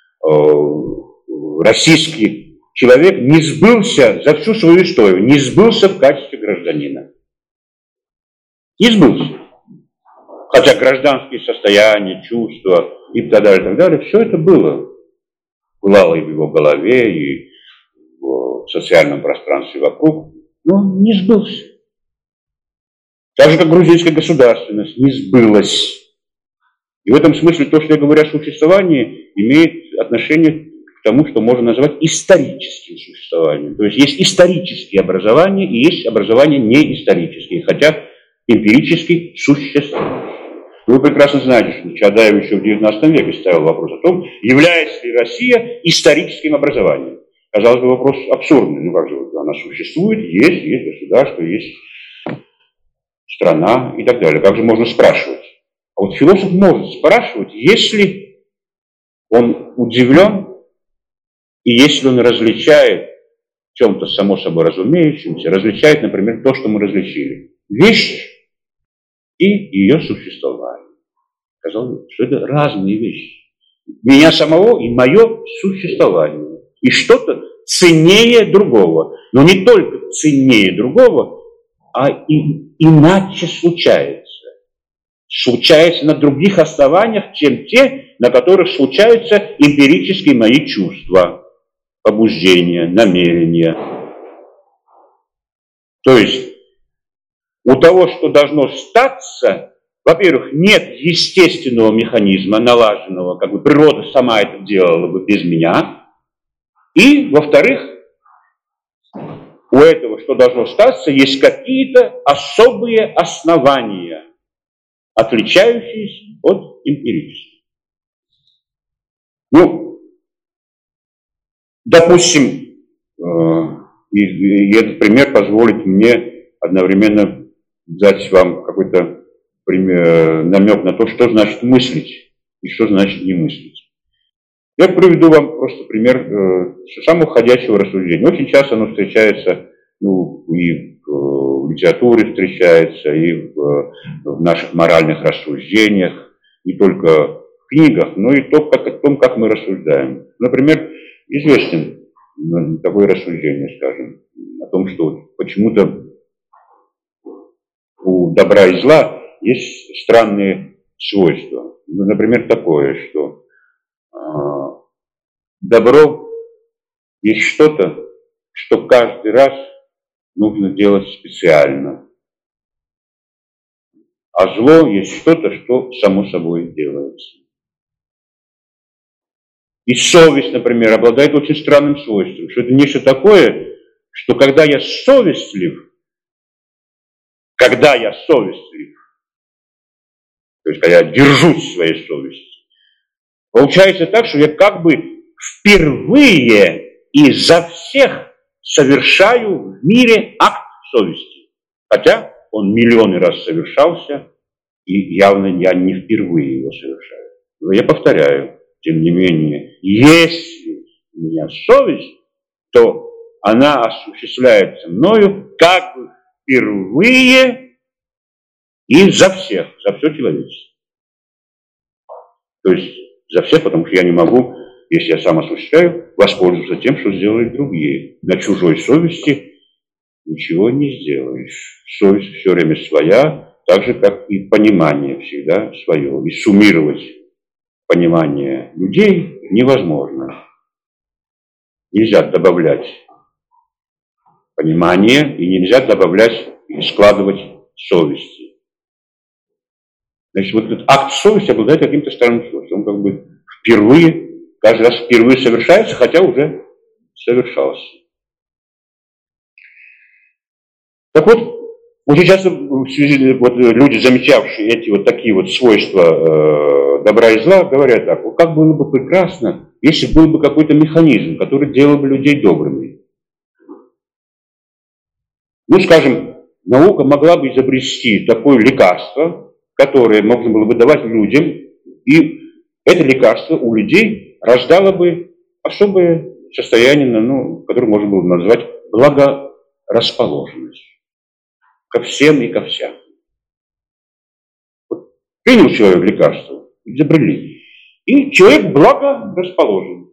российский человек не сбылся за всю свою историю, не сбылся в качестве гражданина. Не сбылся. Хотя гражданские состояния, чувства и так далее, и так далее, все это было. Пылало и в его голове, и в социальном пространстве вокруг, но он не сбылся. Так же, как грузинская государственность не сбылась. И в этом смысле то, что я говорю о существовании, имеет отношение к тому, что можно назвать историческим существованием. То есть есть исторические образования и есть образования неисторические, хотя эмпирически существуют. Вы прекрасно знаете, что Чадаев еще в девятнадцатом веке ставил вопрос о том, является ли Россия историческим образованием. Казалось бы, вопрос абсурдный. Ну как же, она существует, есть, есть государство, есть страна и так далее. Как же можно спрашивать? А вот философ может спрашивать, если он удивлен, и если он различает в чем-то само собой разумеющемся, различает, например, то, что мы различили. Вещь и ее существование. Казалось бы, что это разные вещи. Меня самого и мое существование. И что-то ценнее другого. Но не только ценнее другого, а и иначе случается. Случается на других основаниях, чем те, на которых случаются эмпирические мои чувства, побуждения, намерения. То есть у того, что должно статься, во-первых, нет естественного механизма, налаженного, как бы природа сама это делала бы без меня. И, во-вторых, у этого, что должно статься, есть какие-то особые основания, отличающиеся от эмпирических. Ну, допустим, и, и этот пример позволит мне одновременно дать вам какой-то пример, намек на то, что значит мыслить и что значит не мыслить. Я приведу вам просто пример э, самого ходячего рассуждения. Очень часто оно встречается, ну, и в, в литературе встречается, и в, в наших моральных рассуждениях, не только в книгах, но и то, как, о том, как мы рассуждаем. Например, известен такое рассуждение, скажем, о том, что почему-то у добра и зла есть странные свойства. Ну, например, такое, что э, добро есть что-то, что каждый раз нужно делать специально. А зло есть что-то, что само собой делается. И совесть, например, обладает очень странным свойством, что это нечто такое, что когда я совестлив, когда я совестлив, то есть когда я держусь своей совести, получается так, что я как бы впервые изо всех совершаю в мире акт совести. Хотя он миллионы раз совершался, и явно я не впервые его совершаю. Но я повторяю, тем не менее, если у меня совесть, то она осуществляется мною как бы впервые И за всех, за все человечество. То есть за всех, потому что я не могу, если я сам осуществляю, воспользоваться тем, что сделали другие. На чужой совести ничего не сделаешь. Совесть все время своя, так же, как и понимание всегда свое. И суммировать понимание людей невозможно. Нельзя добавлять понимание и нельзя добавлять и складывать совести. Значит, вот этот акт совести обладает каким-то странным свойством. Он как бы впервые, каждый раз впервые совершается, хотя уже совершался. Так вот, очень часто в связи, вот, люди, замечавшие эти вот такие вот свойства э, добра и зла, говорят так: вот как было бы прекрасно, если был бы какой-то механизм, который делал бы людей добрыми. Ну, скажем, наука могла бы изобрести такое лекарство, которое можно было бы давать людям, и это лекарство у людей рождало бы особое состояние, ну, которое можно было бы назвать благорасположенность ко всем и ко всем. Вот принял человек лекарство, изобрели, и человек благорасположен.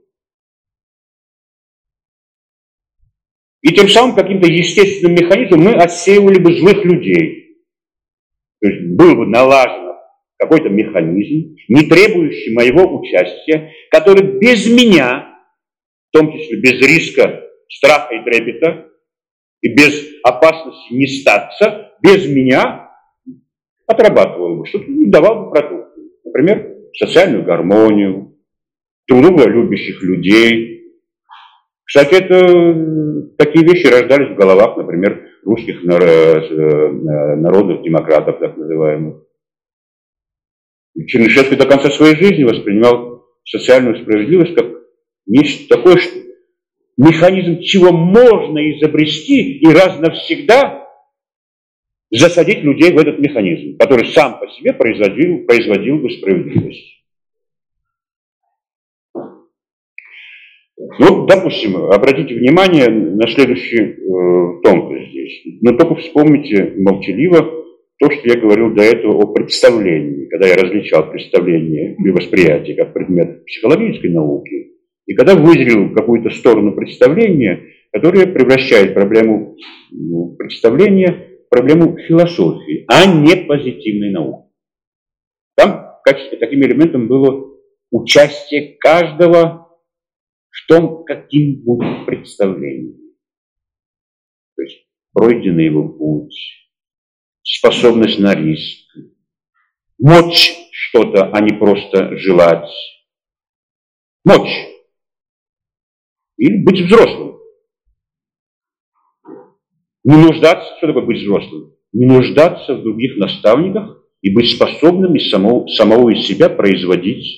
И тем самым каким-то естественным механизмом мы отсеивали бы злых людей. То есть был бы налажен какой-то механизм, не требующий моего участия, который без меня, в том числе без риска страха и трепета, и без опасности не статься, без меня отрабатывал бы, что-то давал бы продукты. Например, социальную гармонию, трудолюбящих людей. Кстати, это такие вещи рождались в головах, например, русских народных демократов, так называемых. Чернышевский до конца своей жизни воспринимал социальную справедливость как нечто такое, что механизм, чего можно изобрести и раз навсегда засадить людей в этот механизм, который сам по себе производил, производил бы справедливость. Ну, допустим, обратите внимание на следующую э, тонкость здесь. Но только вспомните молчаливо то, что я говорил до этого о представлении, когда я различал представление и восприятие как предмет психологической науки, и когда выделил какую-то сторону представления, которая превращает проблему ну, представления в проблему философии, а не позитивной науки. Там в качестве таким элементом было участие каждого в том каким-нибудь представлении. То есть пройденный его путь, способность на риск, мочь что-то, а не просто желать. Мочь. И быть взрослым. Не нуждаться, что такое быть взрослым? Не нуждаться в других наставниках и быть способным из самого, самого из себя производить.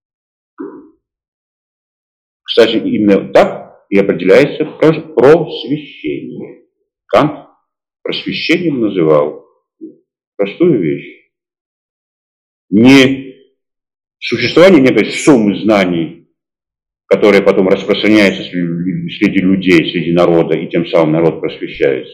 Кстати, именно так и определяется просвещение. Кант просвещением называл простую вещь. Не существование некой суммы знаний, которая потом распространяется среди людей, среди народа, и тем самым народ просвещается.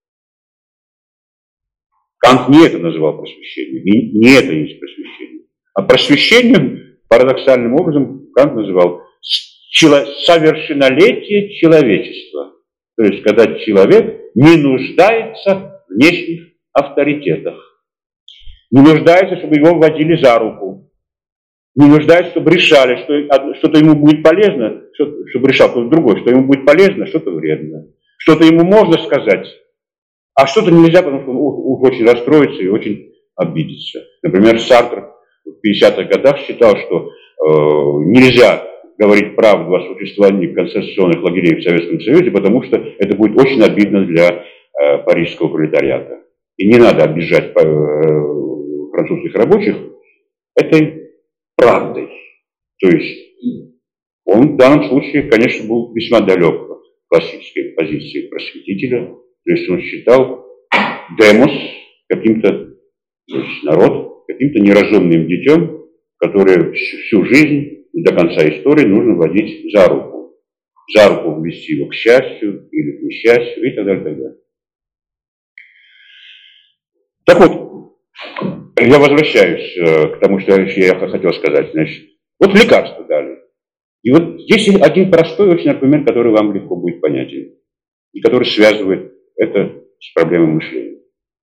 Кант не это называл просвещением, и не это есть просвещение. А просвещением, парадоксальным образом, Кант называл совершеннолетие человечества. То есть, когда человек не нуждается в внешних авторитетах, не нуждается, чтобы его водили за руку, не нуждается, чтобы решали, что что-то ему будет полезно, чтобы решал кто-то другой, что ему будет полезно, что-то вредно. Что-то ему можно сказать, а что-то нельзя, потому что он очень расстроится и очень обидится. Например, Сартр в пятидесятых годах считал, что э, нельзя говорить правду о существовании концентрационных лагерей в Советском Союзе, потому что это будет очень обидно для э, парижского пролетариата. И не надо обижать э, французских рабочих этой правдой. То есть он в данном случае, конечно, был весьма далек от классической позиции просветителя. То есть он считал демос каким-то, то есть народ, каким-то неразумным детем, которое всю жизнь до конца истории нужно водить за руку. За руку ввести его к счастью или к несчастью и так далее, так далее. Так вот, Я возвращаюсь к тому, что я хотел сказать. Значит, вот лекарства дали. И вот здесь один простой очень аргумент, который вам легко будет понятен. И который связывает это с проблемой мышления.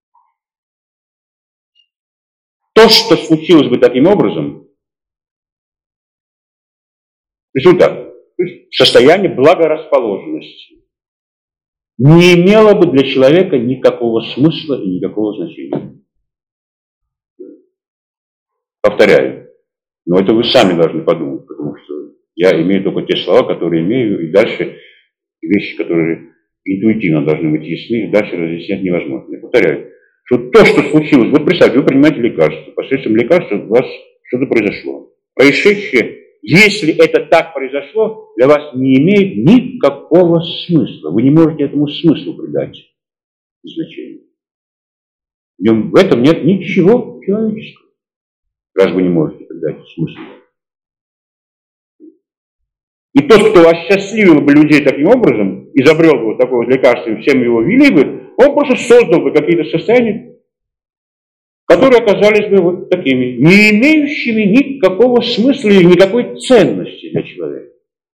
То, что случилось бы таким образом, результат, то есть состояние благорасположенности, не имело бы для человека никакого смысла и никакого значения. Повторяю, но это вы сами должны подумать, потому что я имею только те слова, которые имею, и дальше вещи, которые интуитивно должны быть ясны, и дальше разъяснять невозможно. Я повторяю, что то, что случилось, вот представьте, вы принимаете лекарство, посредством лекарства у вас что-то произошло. Происшедшее, если это так произошло, для вас не имеет никакого смысла. Вы не можете этому смыслу придать значение. В нем, в этом нет ничего человеческого, раз вы не можете придать смысл. И тот, кто осчастливил бы людей таким образом, изобрел бы вот такое вот лекарство, и всем его вели бы, он просто создал бы какие-то состояния, которые оказались бы вот такими, не имеющими никакого смысла и никакой ценности для человека.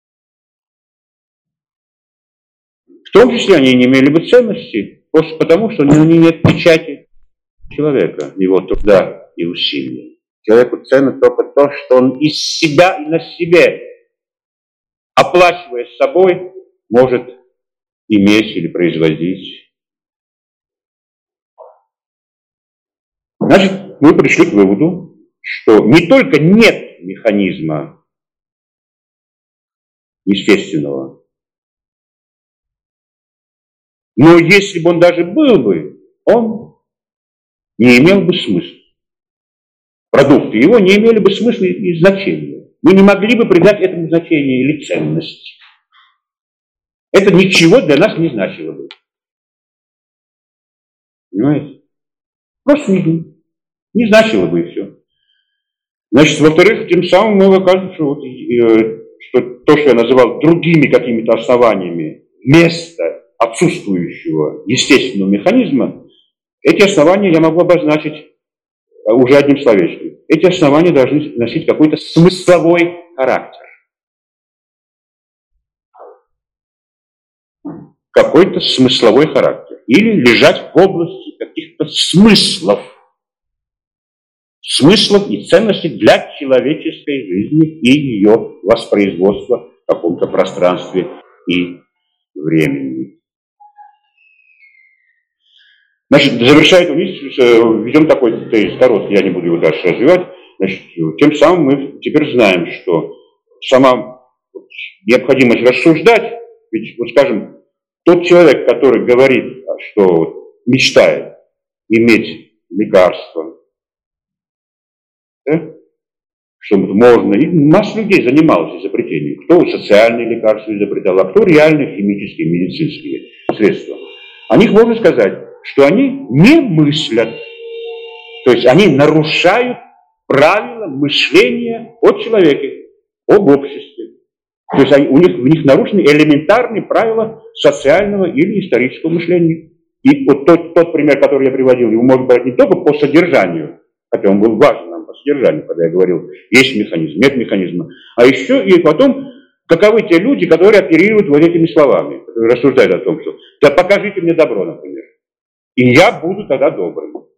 В том числе они не имели бы ценности, просто потому, что на них нет печати человека, его труда и усилий. Человеку ценно только то, что он из себя и на себе, оплачивая с собой, может иметь или производить. Значит, мы пришли к выводу, что не только нет механизма естественного, но если бы он даже был бы, он не имел бы смысла. Продукты его не имели бы смысла и значения. Мы не могли бы придать этому значение или ценность. Это ничего для нас не значило бы. Понимаете? Просто не, не значило бы и все. Значит, во-вторых, тем самым мы окажем, что, вот, э, что то, что я называл другими какими-то основаниями вместо отсутствующего естественного механизма, эти основания я могу обозначить уже одним словечком. Эти основания должны носить какой-то смысловой характер. Какой-то смысловой характер. Или лежать в области каких-то смыслов. Смыслов и ценностей для человеческой жизни и ее воспроизводства в каком-то пространстве и времени. Значит, завершая эту мысль, введем такой тезис короткий, я не буду его дальше развивать. Значит, тем самым мы теперь знаем, что сама необходимость рассуждать, ведь, вот скажем, тот человек, который говорит, что мечтает иметь лекарство, да, что можно, и масса людей занималась изобретением. Кто социальные лекарства изобретал, а кто реальные химические, медицинские средства. О них можно сказать, что они не мыслят. То есть они нарушают правила мышления о человеке, об обществе. То есть они, у них, в них нарушены элементарные правила социального или исторического мышления. И вот тот, тот пример, который я приводил, его можно брать не только по содержанию, хотя он был важен нам по содержанию, когда я говорил, есть механизм, нет механизма, а еще и потом, каковы те люди, которые оперируют вот этими словами, которые рассуждают о том, что да покажите мне добро, например. И я буду тогда добрым.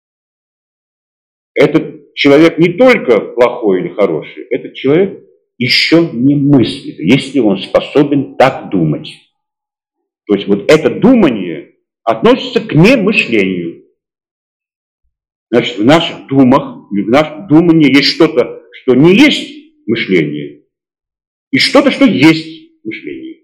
Этот человек не только плохой или хороший, этот человек еще не мыслит, если он способен так думать. То есть вот это думание относится к немышлению. Значит, в наших думах, в нашем думании есть что-то, что не есть мышление, и что-то, что есть мышление.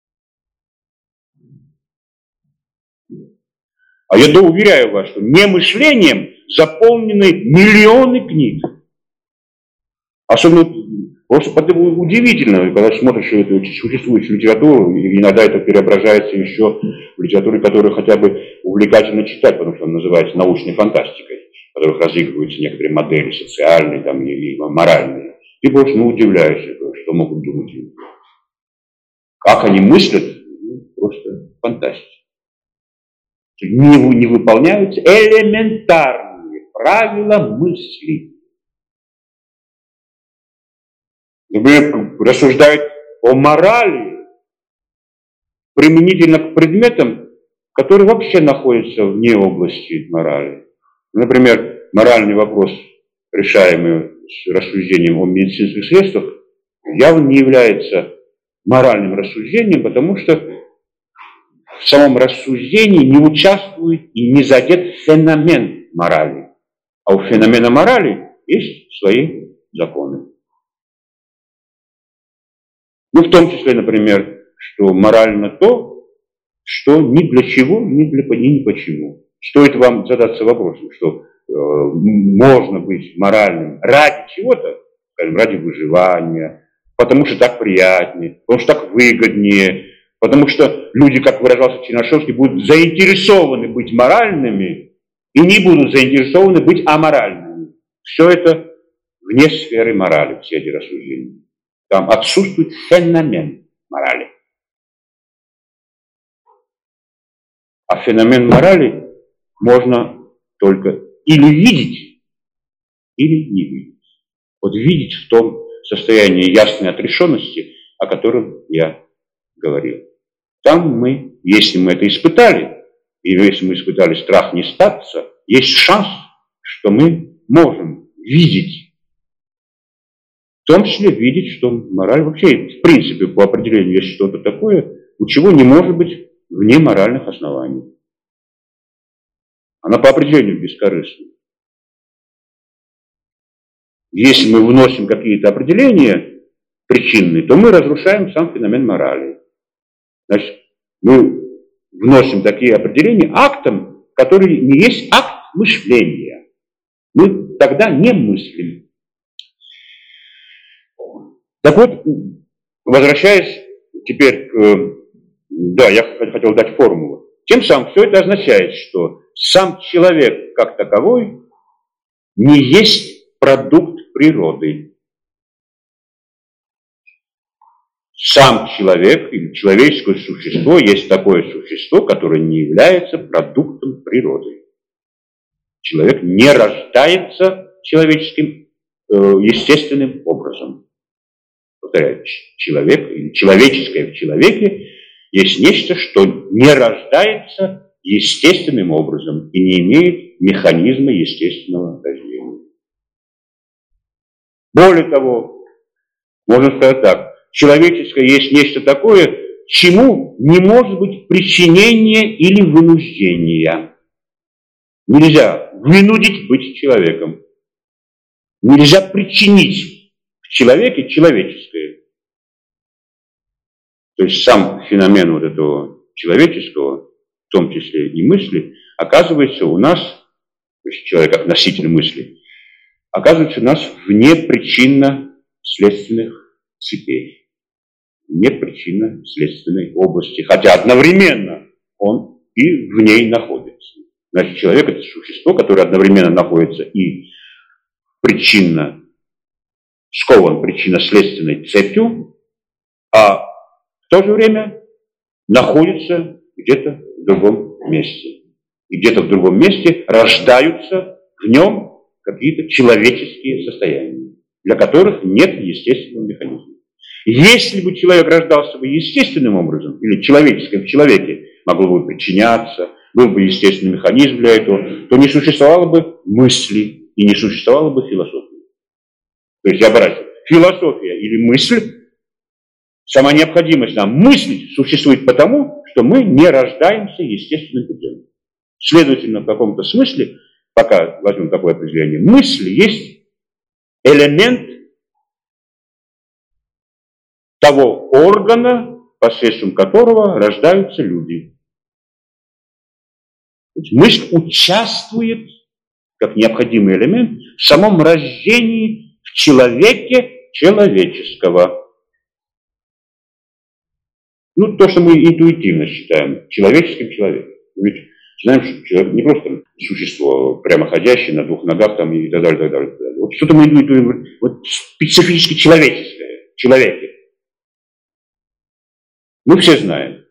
А я да уверяю вас, что немышлением заполнены миллионы книг. Особенно, просто удивительно, когда смотришь эту существующую литературу, и иногда это преображается еще в литературе, которую хотя бы увлекательно читать, потому что она называется научной фантастикой, в которых разыгрываются некоторые модели социальные там, и моральные. Ты просто ну, удивляешься, что могут думать. Как они мыслят, ну, просто фантастика. Не, не выполняются элементарные правила мысли. Например, рассуждает о морали применительно к предметам, которые вообще находятся вне области морали. Например, моральный вопрос, решаемый с рассуждением о медицинских средствах, явно не является моральным рассуждением, потому что в самом рассуждении не участвует и не задет феномен морали. А у феномена морали есть свои законы. Ну, в том числе, например, что морально то, что ни для чего, ни для и ни почему. Стоит вам задаться вопросом, что э, можно быть моральным ради чего-то, скажем, ради выживания, потому что так приятнее, потому что так выгоднее, потому что люди, как выражался Чернышевский, будут заинтересованы быть моральными и не будут заинтересованы быть аморальными. Все это вне сферы морали, все эти рассуждения. Там отсутствует феномен морали. А феномен морали можно только или видеть, или не видеть. Вот видеть в том состоянии ясной отрешенности, о котором я говорил. Там мы, если мы это испытали, и если мы испытали страх не статься, есть шанс, что мы можем видеть. В том числе видеть, что мораль вообще, в принципе, по определению есть что-то такое, у чего не может быть вне моральных оснований. Она по определению бескорыстна. Если мы вносим какие-то определения причинные, то мы разрушаем сам феномен морали. Значит, мы вносим такие определения актом, который не есть акт мышления. Мы тогда не мыслим. Так вот, возвращаясь теперь к... Да, я хотел дать формулу. Тем самым все это означает, что сам человек как таковой не есть продукт природы. Сам человек или человеческое существо есть такое существо, которое не является продуктом природы. Человек не рождается человеческим э, естественным образом. Повторяю, человек или человеческое в человеке есть нечто, что не рождается естественным образом и не имеет механизма естественного рождения. Более того, можно сказать так, человеческое есть нечто такое, чему не может быть причинения или вынуждения. Нельзя вынудить быть человеком. Нельзя причинить в человеке человеческое. То есть сам феномен вот этого человеческого, в том числе и мысли, оказывается у нас, то есть человек как носитель мысли, оказывается у нас вне причинно-следственных цепей, вне причинно-следственной области, хотя одновременно он и в ней находится. Значит, человек – это существо, которое одновременно находится и причинно, скован причинно-следственной цепью, а в то же время находится где-то в другом месте. И где-то в другом месте рождаются в нем какие-то человеческие состояния, для которых нет естественного механизма. Если бы человек рождался бы естественным образом, или человеческое в человеке могло бы причиняться, был бы естественный механизм для этого, то не существовало бы мысли и не существовало бы философии. То есть я оборачиваю. Философия или мысль, сама необходимость нам мыслить существует потому, что мы не рождаемся естественным путем. Следовательно, в каком-то смысле, пока возьмем такое определение, мысль есть элемент того органа, посредством которого рождаются люди. То есть мысль участвует, как необходимый элемент, в самом рождении в человеке человеческого. Ну, то, что мы интуитивно считаем человеческим человеком. Ведь знаем, что человек не просто существо, прямоходящее на двух ногах там, и так далее, так далее, так далее. Вот что-то мы интуитивно, вот специфически человеческое в человеке. Мы все знаем,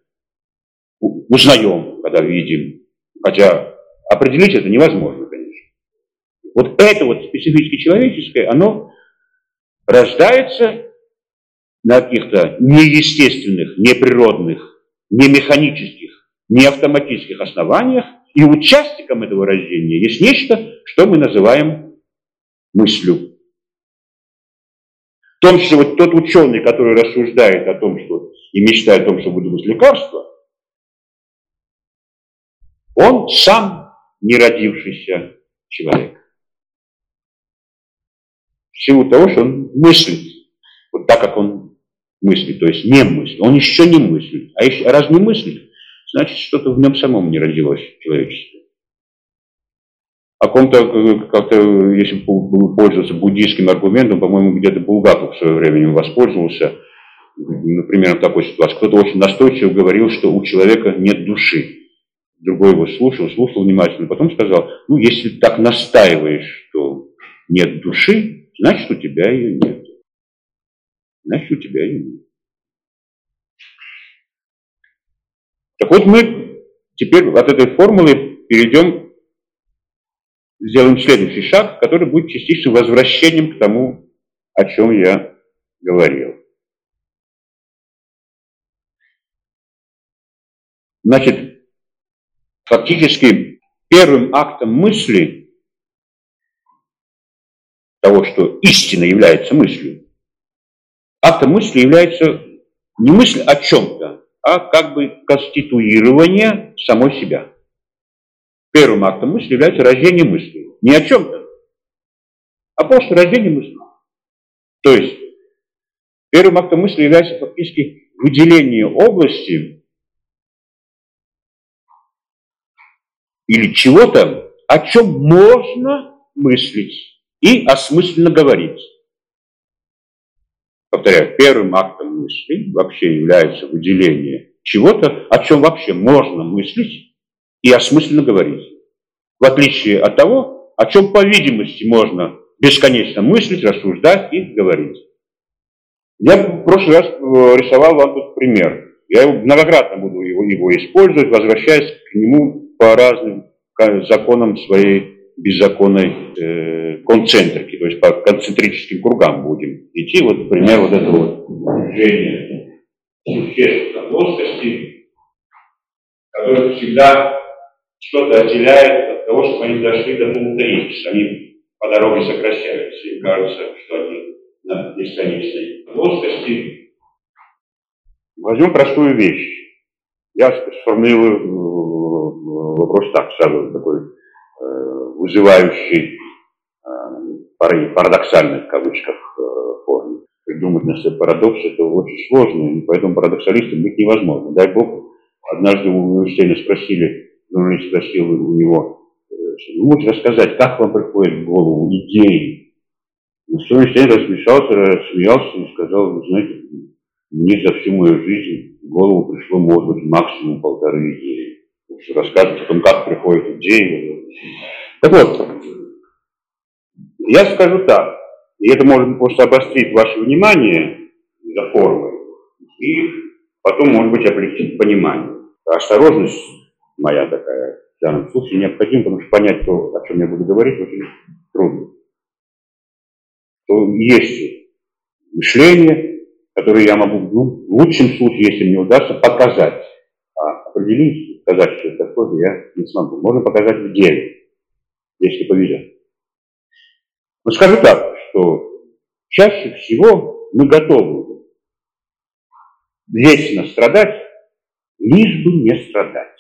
узнаем, когда видим, хотя определить это невозможно, конечно. вот это вот специфически человеческое, оно рождается на каких-то неестественных, неприродных, не механических, не автоматических основаниях, и участником этого рождения есть нечто, что мы называем мыслью. В том числе вот тот ученый, который рассуждает о том, что и мечтает о том, что выдумать лекарство, он сам не родившийся человек. В силу того, что он мыслит вот так, как он мыслит, то есть не мыслит. Он еще не мыслит. А еще, раз не мыслит, значит, что-то в нем самом не родилось человеческое. О ком-то, как-то, если пользоваться буддийским аргументом, по-моему, где-то Булгаков в свое время им воспользовался, например, в такой ситуации. Кто-то очень настойчиво говорил, что у человека нет души. Другой его слушал, слушал внимательно, потом сказал, ну, если ты так настаиваешь, что нет души, значит, у тебя ее нет. Значит, у тебя ее нет. Так вот, мы теперь от этой формулы перейдем, сделаем следующий шаг, который будет частично возвращением к тому, о чем я говорил. Значит, фактически первым актом мысли, того, что истина является мыслью, актом мысли является не мысль о чем-то, а как бы конституирование самой себя. Первым актом мысли является рождение мысли. Не о чем-то, а просто рождение мысли. То есть, первым актом мысли является фактически выделение области или чего-то, о чем можно мыслить и осмысленно говорить. Повторяю, первым актом мысли вообще является выделение чего-то, о чем вообще можно мыслить и осмысленно говорить. В отличие от того, о чем, по видимости, можно бесконечно мыслить, рассуждать и говорить. Я в прошлый раз рисовал вам тут пример. Я многократно буду его, его использовать, возвращаясь к нему по разным законам своей беззаконной э, концентрики, то есть по концентрическим кругам будем идти. Вот, например, вот это вот движение существ на плоскости, которое всегда что-то отделяет от того, чтобы они дошли до пункта X. Они по дороге сокращаются, и кажется, что они на бесконечной плоскости. Возьмем простую вещь. Я сформулирую вопрос так, сразу такой вызывающий парадоксальной в кавычках форме. Придумать на себе парадокс — это очень сложно, и поэтому парадоксалистом быть невозможно. Дай бог, однажды у Эйнштейна спросили, журналист спросил у него, вы можете рассказать, как вам приходит в голову идеи? Ну, что Эйнштейн рассмеялся, рассмеялся и сказал, вы знаете, мне за всю мою жизнь в голову пришло, может быть, максимум полторы идеи. Рассказывать о том, как приходят идеи. Так вот, я скажу так, и это может просто обострить ваше внимание за формой, и потом, может быть, облегчить понимание. Осторожность моя такая в данном случае необходима, потому что понять то, о чем я буду говорить, очень трудно. То есть мышление, которое я могу, ну, в лучшем случае, если мне удастся, показать. А определить, сказать, что это такое, я не смогу. Можно показать в деле, если повезет. Но скажу так, что чаще всего мы готовы вечно страдать, лишь бы не страдать.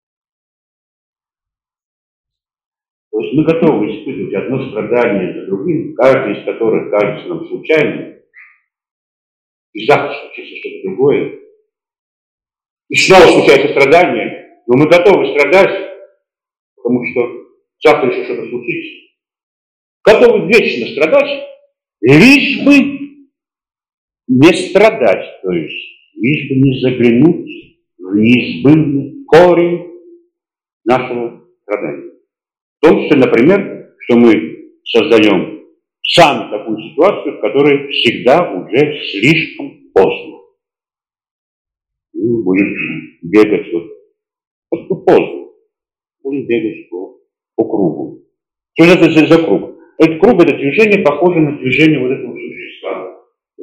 То есть мы готовы испытывать одно страдание за другим, каждый из которых кажется нам случайным, и завтра случится что-то другое. И снова случается страдание, но мы готовы страдать, потому что завтра еще что-то случится. Готовы вечно страдать, лишь бы не страдать, то есть лишь бы не заглянуть в неизбывный корень нашего страдания. В том числе, например, что мы создаем сами такую ситуацию, в которой всегда уже слишком поздно. И будем бегать вот, вот поздно, будем бегать по, по кругу. Что это за, за круг? Этот круг, это движение, похоже на движение вот этого существа,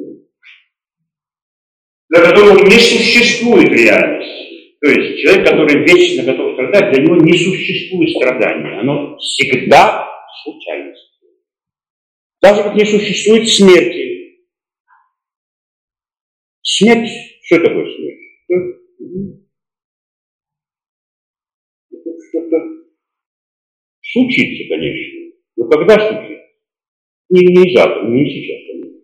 для которого не существует реальности. То есть человек, который вечно готов страдать, для него не существует страдания. Оно всегда случайность. Так же, как не существует смерти. Смерть, что такое смерть? Что-то случится, конечно. Но когда случится? Не, не завтра, не сейчас, конечно.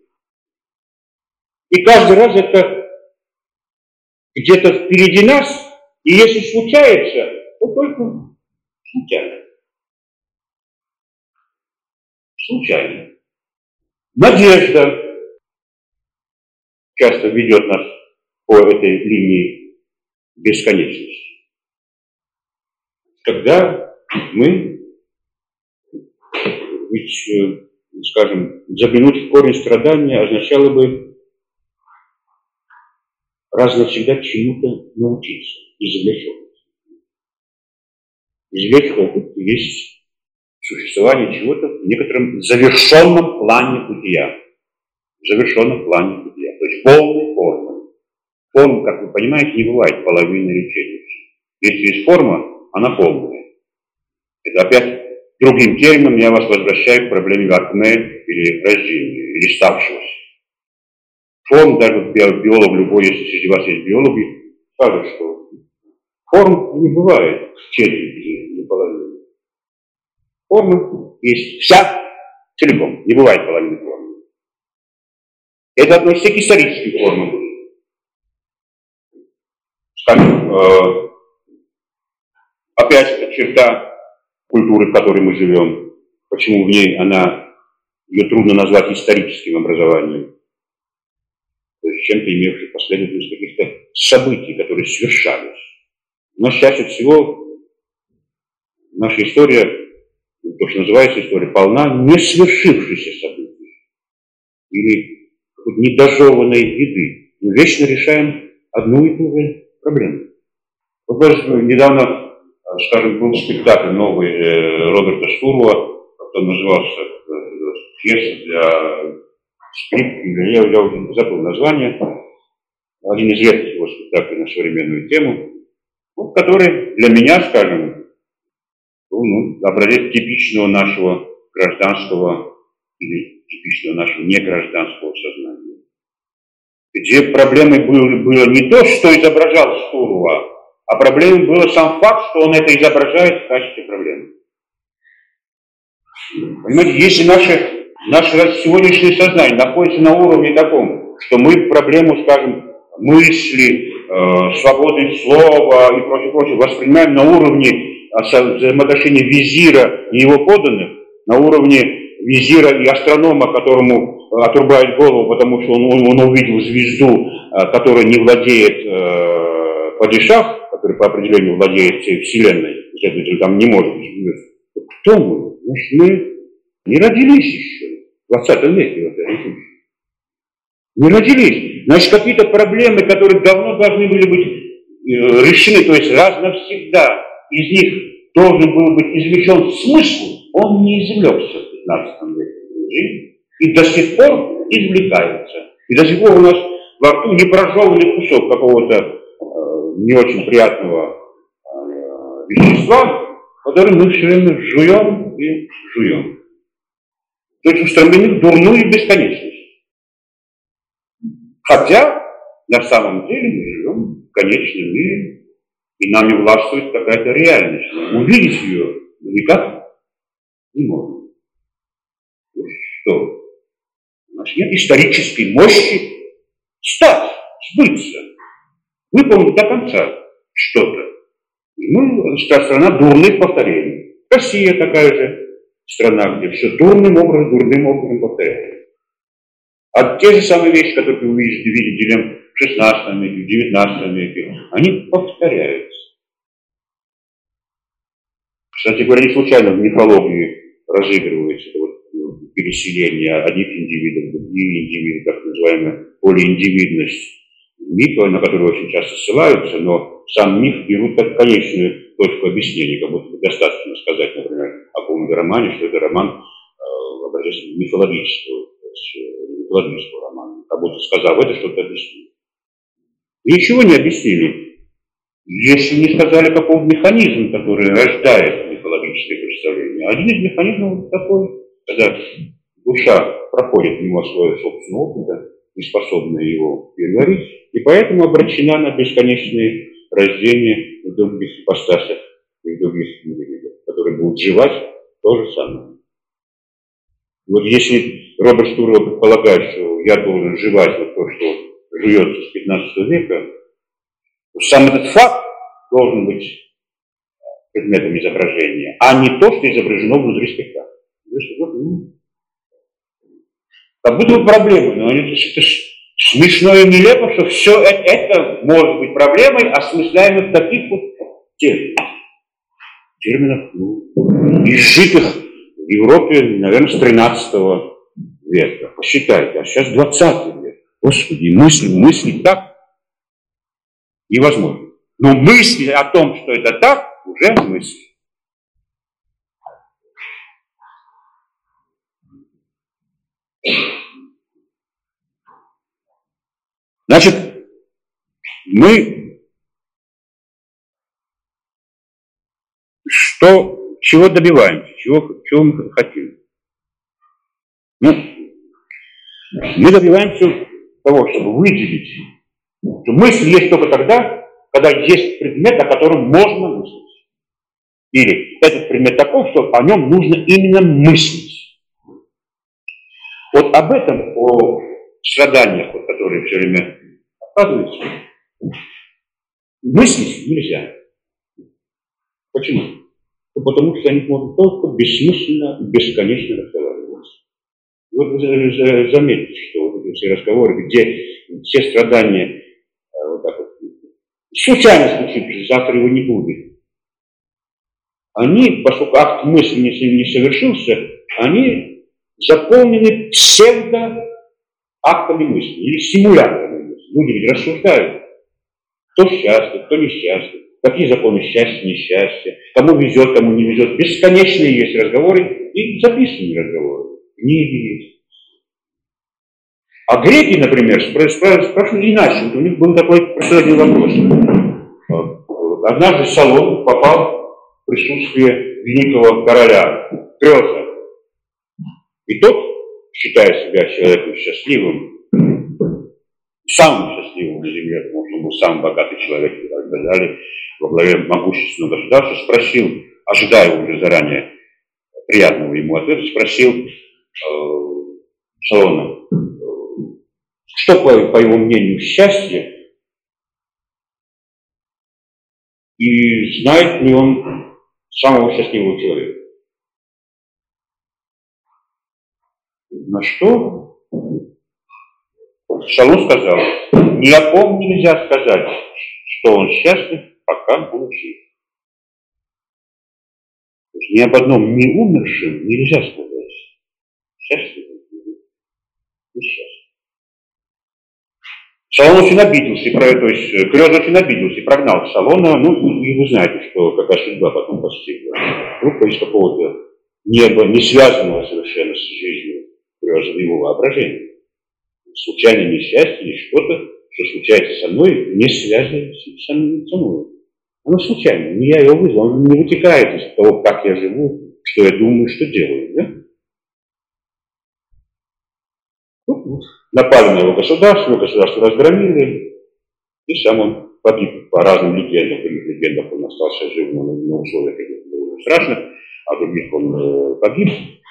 И каждый раз это где-то впереди нас, и если случается, то только случайно. Случайно. Надежда часто ведет нас по этой линии бесконечности. Когда мы, ведь, скажем, заглянуть в корень страдания означало бы раз навсегда чему-то научиться, извлечь опыт. Извлечь опыт есть существование чего-то в некотором завершенном плане бытия. В завершенном плане бытия. То есть полной формы. Форма, как вы понимаете, не бывает половины лечения. Если есть форма, она полная. Это опять другим термином я вас возвращаю к проблеме акне или рождения, или ставшегося. Форм, даже биолог любой, если среди вас есть биологи, скажут, что форм не бывает четверти, не половины. Форма есть вся целиком, не бывает половины формы. Это относится к историческим формам. Скажем, э, опять черта культуры, в которой мы живем, почему в ней она, ее трудно назвать историческим образованием. То есть чем-то имевший последовательность каких-то событий, которые совершались. Но счастье всего наша история, то, что называется история, полна не свершившихся событий или недожеванной еды. Мы вечно решаем одну и ту же проблему. Вот даже недавно, скажем, был спектакль новый э, Роберта Штурова, который назывался э, «Пьеса для скрипки», я, я уже забыл название, один из редких его спектаклей на современную тему, ну, который для меня, скажем, ну, образец типичного нашего гражданского или типичного нашего негражданского сознания. Где проблемой было, было не то, что изображал Штурова, а проблемой был сам факт, что он это изображает в качестве проблемы. Понимаете, если наше, наше сегодняшнее сознание находится на уровне таком, что мы проблему, скажем, мысли, э, свободы слова и прочее, прочее воспринимаем на уровне взаимоотношения визира и его подданных, на уровне визира и астронома, которому отрубают голову, потому что он, он увидел звезду, которая не владеет э, падишах, который по определению владеет всей Вселенной, следовательно, там не может быть звезд. Кто мы? Значит, мы не родились еще в двадцатом веке. Вот, не родились. Значит, какие-то проблемы, которые давно должны были быть э, решены, то есть раз навсегда, из них должен был быть извлечен смысл, он не извлекся в пятнадцатом веке и до сих пор извлекается. И до сих пор у нас во рту не прожеванный кусок какого-то э, не очень приятного э, вещества, который мы все время жуем и жуем. То есть устремлены в дурную бесконечность. Хотя на самом деле мы живем в конечном мире, и нами властвует какая-то реальность. Увидеть ее никак не можем. Что? У нас нет исторической мощи стать, сбыться, выполнить до конца что-то. И мы страна дурных повторений. Россия такая же страна, где все дурным образом, дурным образом повторяется. А те же самые вещи, которые вы видите, видите в шестнадцатом веке, в девятнадцатом веке, они повторяются. Кстати говоря, не случайно в мифологии разыгрывается это вот переселение одних индивидов в другие индивиды, так называемая полииндивидность мифа, на которую очень часто ссылаются, но сам миф берут как конечную точку объяснения, как будто достаточно сказать, например, о каком-то романе, что это роман э, образец мифологического, то есть, э, мифологического романа. Как будто сказав это, что-то объяснили. Ничего не объяснили. Если не сказали, каков механизм, который рождает мифологическое представление. Один из механизмов такой, когда душа проходит мимо своего собственного опыта, не способна его переварить, и поэтому обращена на бесконечные рождения в других ипостасях и в других индивидах, которые будут жевать то же самое. Вот если Роберт Штурвелл предполагает, что я должен жевать вот то, что жуется с пятнадцатого века, то сам этот факт должен быть предметом изображения, а не то, что изображено внутри спектакля. Как будто бы проблема, но это смешно и нелепо, что все это, это может быть проблемой, осмысляемой в таких вот терминах. Терминах, ну, изжитых в Европе, наверное, с тринадцатого века. Посчитайте, а сейчас двадцатый век. Господи, мысли, мысли так невозможно. Но мысли о том, что это так, уже мысли. Значит, мы что, чего добиваемся, чего, чего мы хотим? Ну, мы добиваемся того, чтобы выделить, что мысль есть только тогда, когда есть предмет, о котором можно мыслить. Или этот предмет такой, что о нем нужно именно мыслить. Вот об этом, о страданиях, вот, которые все время оказываются, мыслить нельзя. Почему? Ну, потому что они могут только бессмысленно, бесконечно разговаривать. Вот вы заметите, что вот эти все разговоры, где все страдания вот так вот, случайно случится, завтра его не будет. Они, поскольку акт мысли не совершился, они заполнены псевдо актами мысли или симулянтами мысли. Люди ведь рассуждают, кто счастлив, кто несчастлив, какие законы счастья, несчастья, кому везет, кому не везет. Бесконечные есть разговоры и записанные разговоры. Книги есть. А греки, например, спрашивали иначе. Вот у них был такой последний вопрос. Однажды Солон попал в присутствие великого короля Крёза. И тот, считая себя человеком счастливым, самым счастливым на земле, потому что он был самый богатый человек, и так далее, во главе могущественного государства, спросил, ожидая уже заранее приятного ему ответа, спросил э, Солона, что, по, по его мнению, счастье, и знает ли он самого счастливого человека. На что Солон сказал, ни о ком нельзя сказать, что он счастлив, пока он жив. То есть ни об одном не умершем нельзя сказать, счастлив или несчастлив. Солон очень обиделся, то есть Крёз очень обиделся и прогнал Солона, ну и вы знаете, что какая судьба потом постигла. Группа из какого-то неба, не связанного совершенно с жизнью Крёза в его воображении. Случайное несчастье или что-то, что случается со мной, не связано со мной. Оно случайно, не я его вызвал, он не вытекает из того, как я живу, что я думаю, что делаю. Да? Ну, напали на его государство, его государство разгромили, и сам он погиб по разным легендам. В других легендах он остался жив, но на условиях довольно страшных, а в других он э, погиб.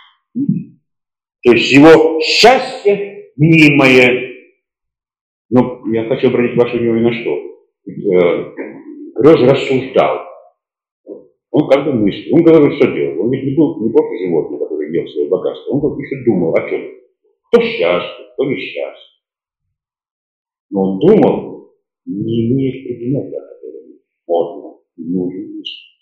То есть его счастье мнимое. Но я хочу обратить ваше внимание на что. Крёз рассуждал. Он как бы мыслил. Он говорил, что делал. Он ведь не был не просто животное, которое ел свое богатство. Он еще думал о чем. Кто счастлив, кто несчастлив. Но он думал, не имеет предмета, который можно, нужно мыслить.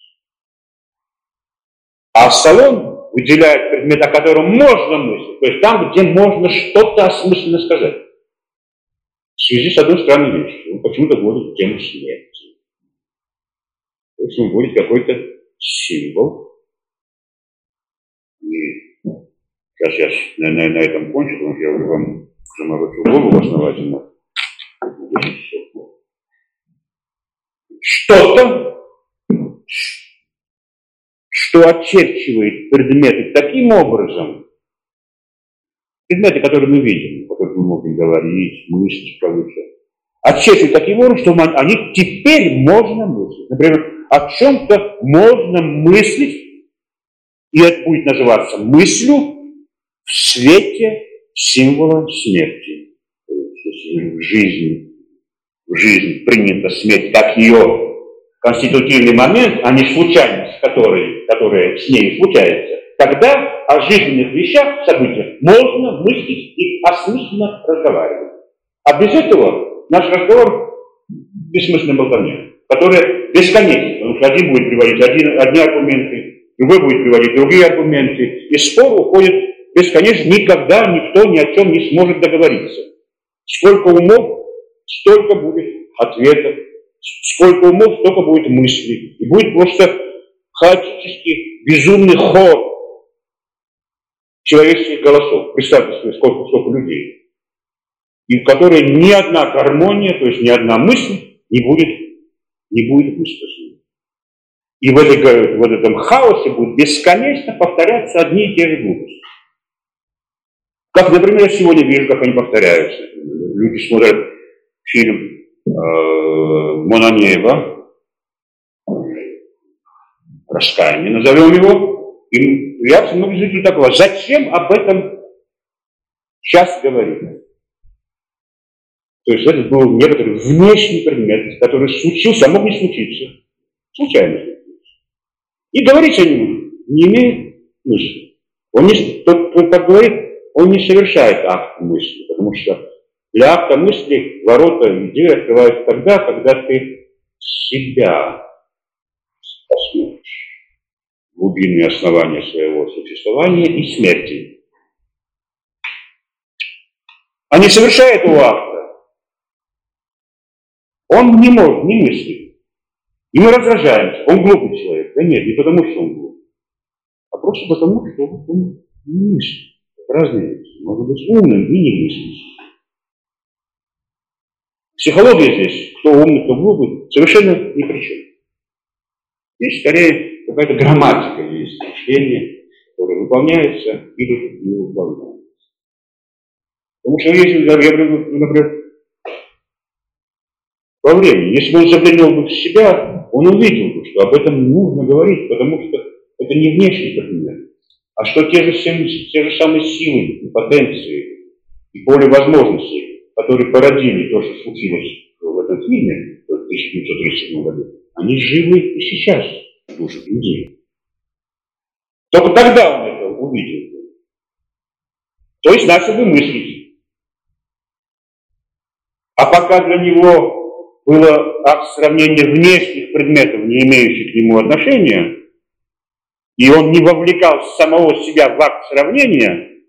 А Солон выделяет предмет, о котором можно мыслить, то есть там, где можно что-то осмысленно сказать. В связи с одной странной вещью, он почему-то вводит тему смерти. есть он будет какой-то символ. И сейчас я на, на, на этом кончу, потому что я уже вам заморочил голову основательно. Что-то, что очерчивает предметы таким образом, предметы, которые мы видим, о которых мы можем говорить, мыслить, получать, очерчивает таким образом, что они теперь можно мыслить. Например, о чем-то можно мыслить, и это будет называться мыслью в свете символа смерти. В жизни, в жизни принята смерть как ее конститутивный момент, а не случайность, которая, которая с ней случается. Тогда о жизненных вещах, событиях можно мыслить и осмысленно разговаривать. А без этого наш разговор бессмысленная болтовня, которая бесконечна, потому что один будет приводить один, одни аргументы, другой будет приводить другие аргументы, и спор уходит бесконечно, никогда никто ни о чем не сможет договориться. Сколько умов, столько будет ответов, сколько умов, столько будет мыслей, и будет просто хаотический, безумный хор человеческих голосов. Представьте себе, сколько, сколько людей, и в которой ни одна гармония, то есть ни одна мысль не будет, не будет высказана. И в, этой, в этом хаосе будут бесконечно повторяться одни и те же глупости. Как, например, я сегодня вижу, как они повторяются. Люди смотрят фильм э, Монанеева, «Раскаяние», назовем его, и реакция многих зрителей такова: зачем об этом сейчас говорить? То есть это был некоторый внешний предмет, который случился, а мог не случиться. Случайно случился. И говорить о нем не имеет мысли. Он не, тот, кто так говорит, он не совершает акт мысли, потому что для акта мысли ворота идеи открываются тогда, когда ты себя посмотришь, глубинные основания своего существования и смерти. А не совершая этого акта, он не может, не мыслит. И мы раздражаемся. Он глупый человек. Да нет, не потому, что он глупый, а просто потому, что он не мыслит. Разные вещи. Может быть умным и не мыслить. Психология здесь, кто умный, кто глупый, совершенно ни при чем. Здесь скорее какая-то грамматика есть, мышление, которое выполняется или не выполняется. Потому что если, например, во времени, если бы он заглянул бы в себя, он увидел бы, что об этом нужно говорить, потому что это не внешний предмет, а что те же, те же самые силы и потенции и поле возможностей, которые породили то, что случилось в этом фильме в тысяча девятьсот тридцать седьмом году, они живы и сейчас в душах людей. Только тогда он это увидел. То есть начал бы мыслить. А пока для него было акт сравнения внешних предметов, не имеющих к нему отношения, и он не вовлекал самого себя в акт сравнения,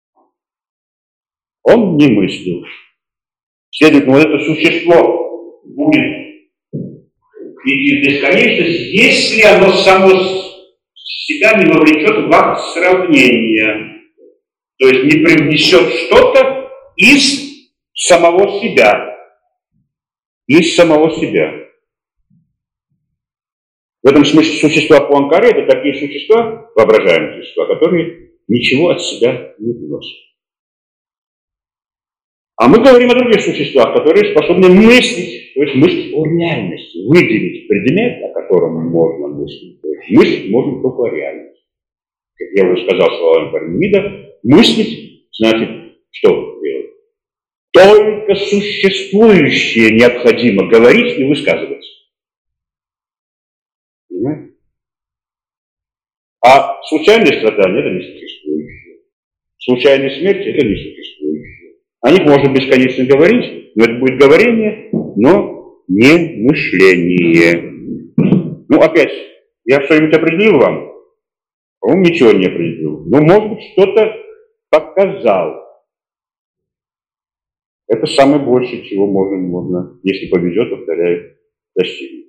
он не мыслил. Следовательно, вот это существо будет идти в бесконечность, если оно само себя не вовлечет в акт сравнения, то есть не привнесет что-то из самого себя. Из самого себя. В этом смысле существа Пуанкаре — это такие существа, воображаемые существа, которые ничего от себя не вносят. А мы говорим о других существах, которые способны мыслить, то есть мыслить о реальности, выделить предмет, о котором можно мыслить. То есть мыслить можно только о реальности. Как я уже сказал словами Парменида, мыслить значит что делать? Только существующее необходимо говорить и высказываться. Понимаете? А случайное страдание — это несуществующее. Случайная смерть — это несуществующее. О них можно бесконечно говорить, но это будет говорение, но не мышление. Ну, опять, я что-нибудь определил вам, а он ничего не определил. Ну, может быть, что-то показал. Это самое большее, чего можно, можно, если повезет, повторяю, достигнуть.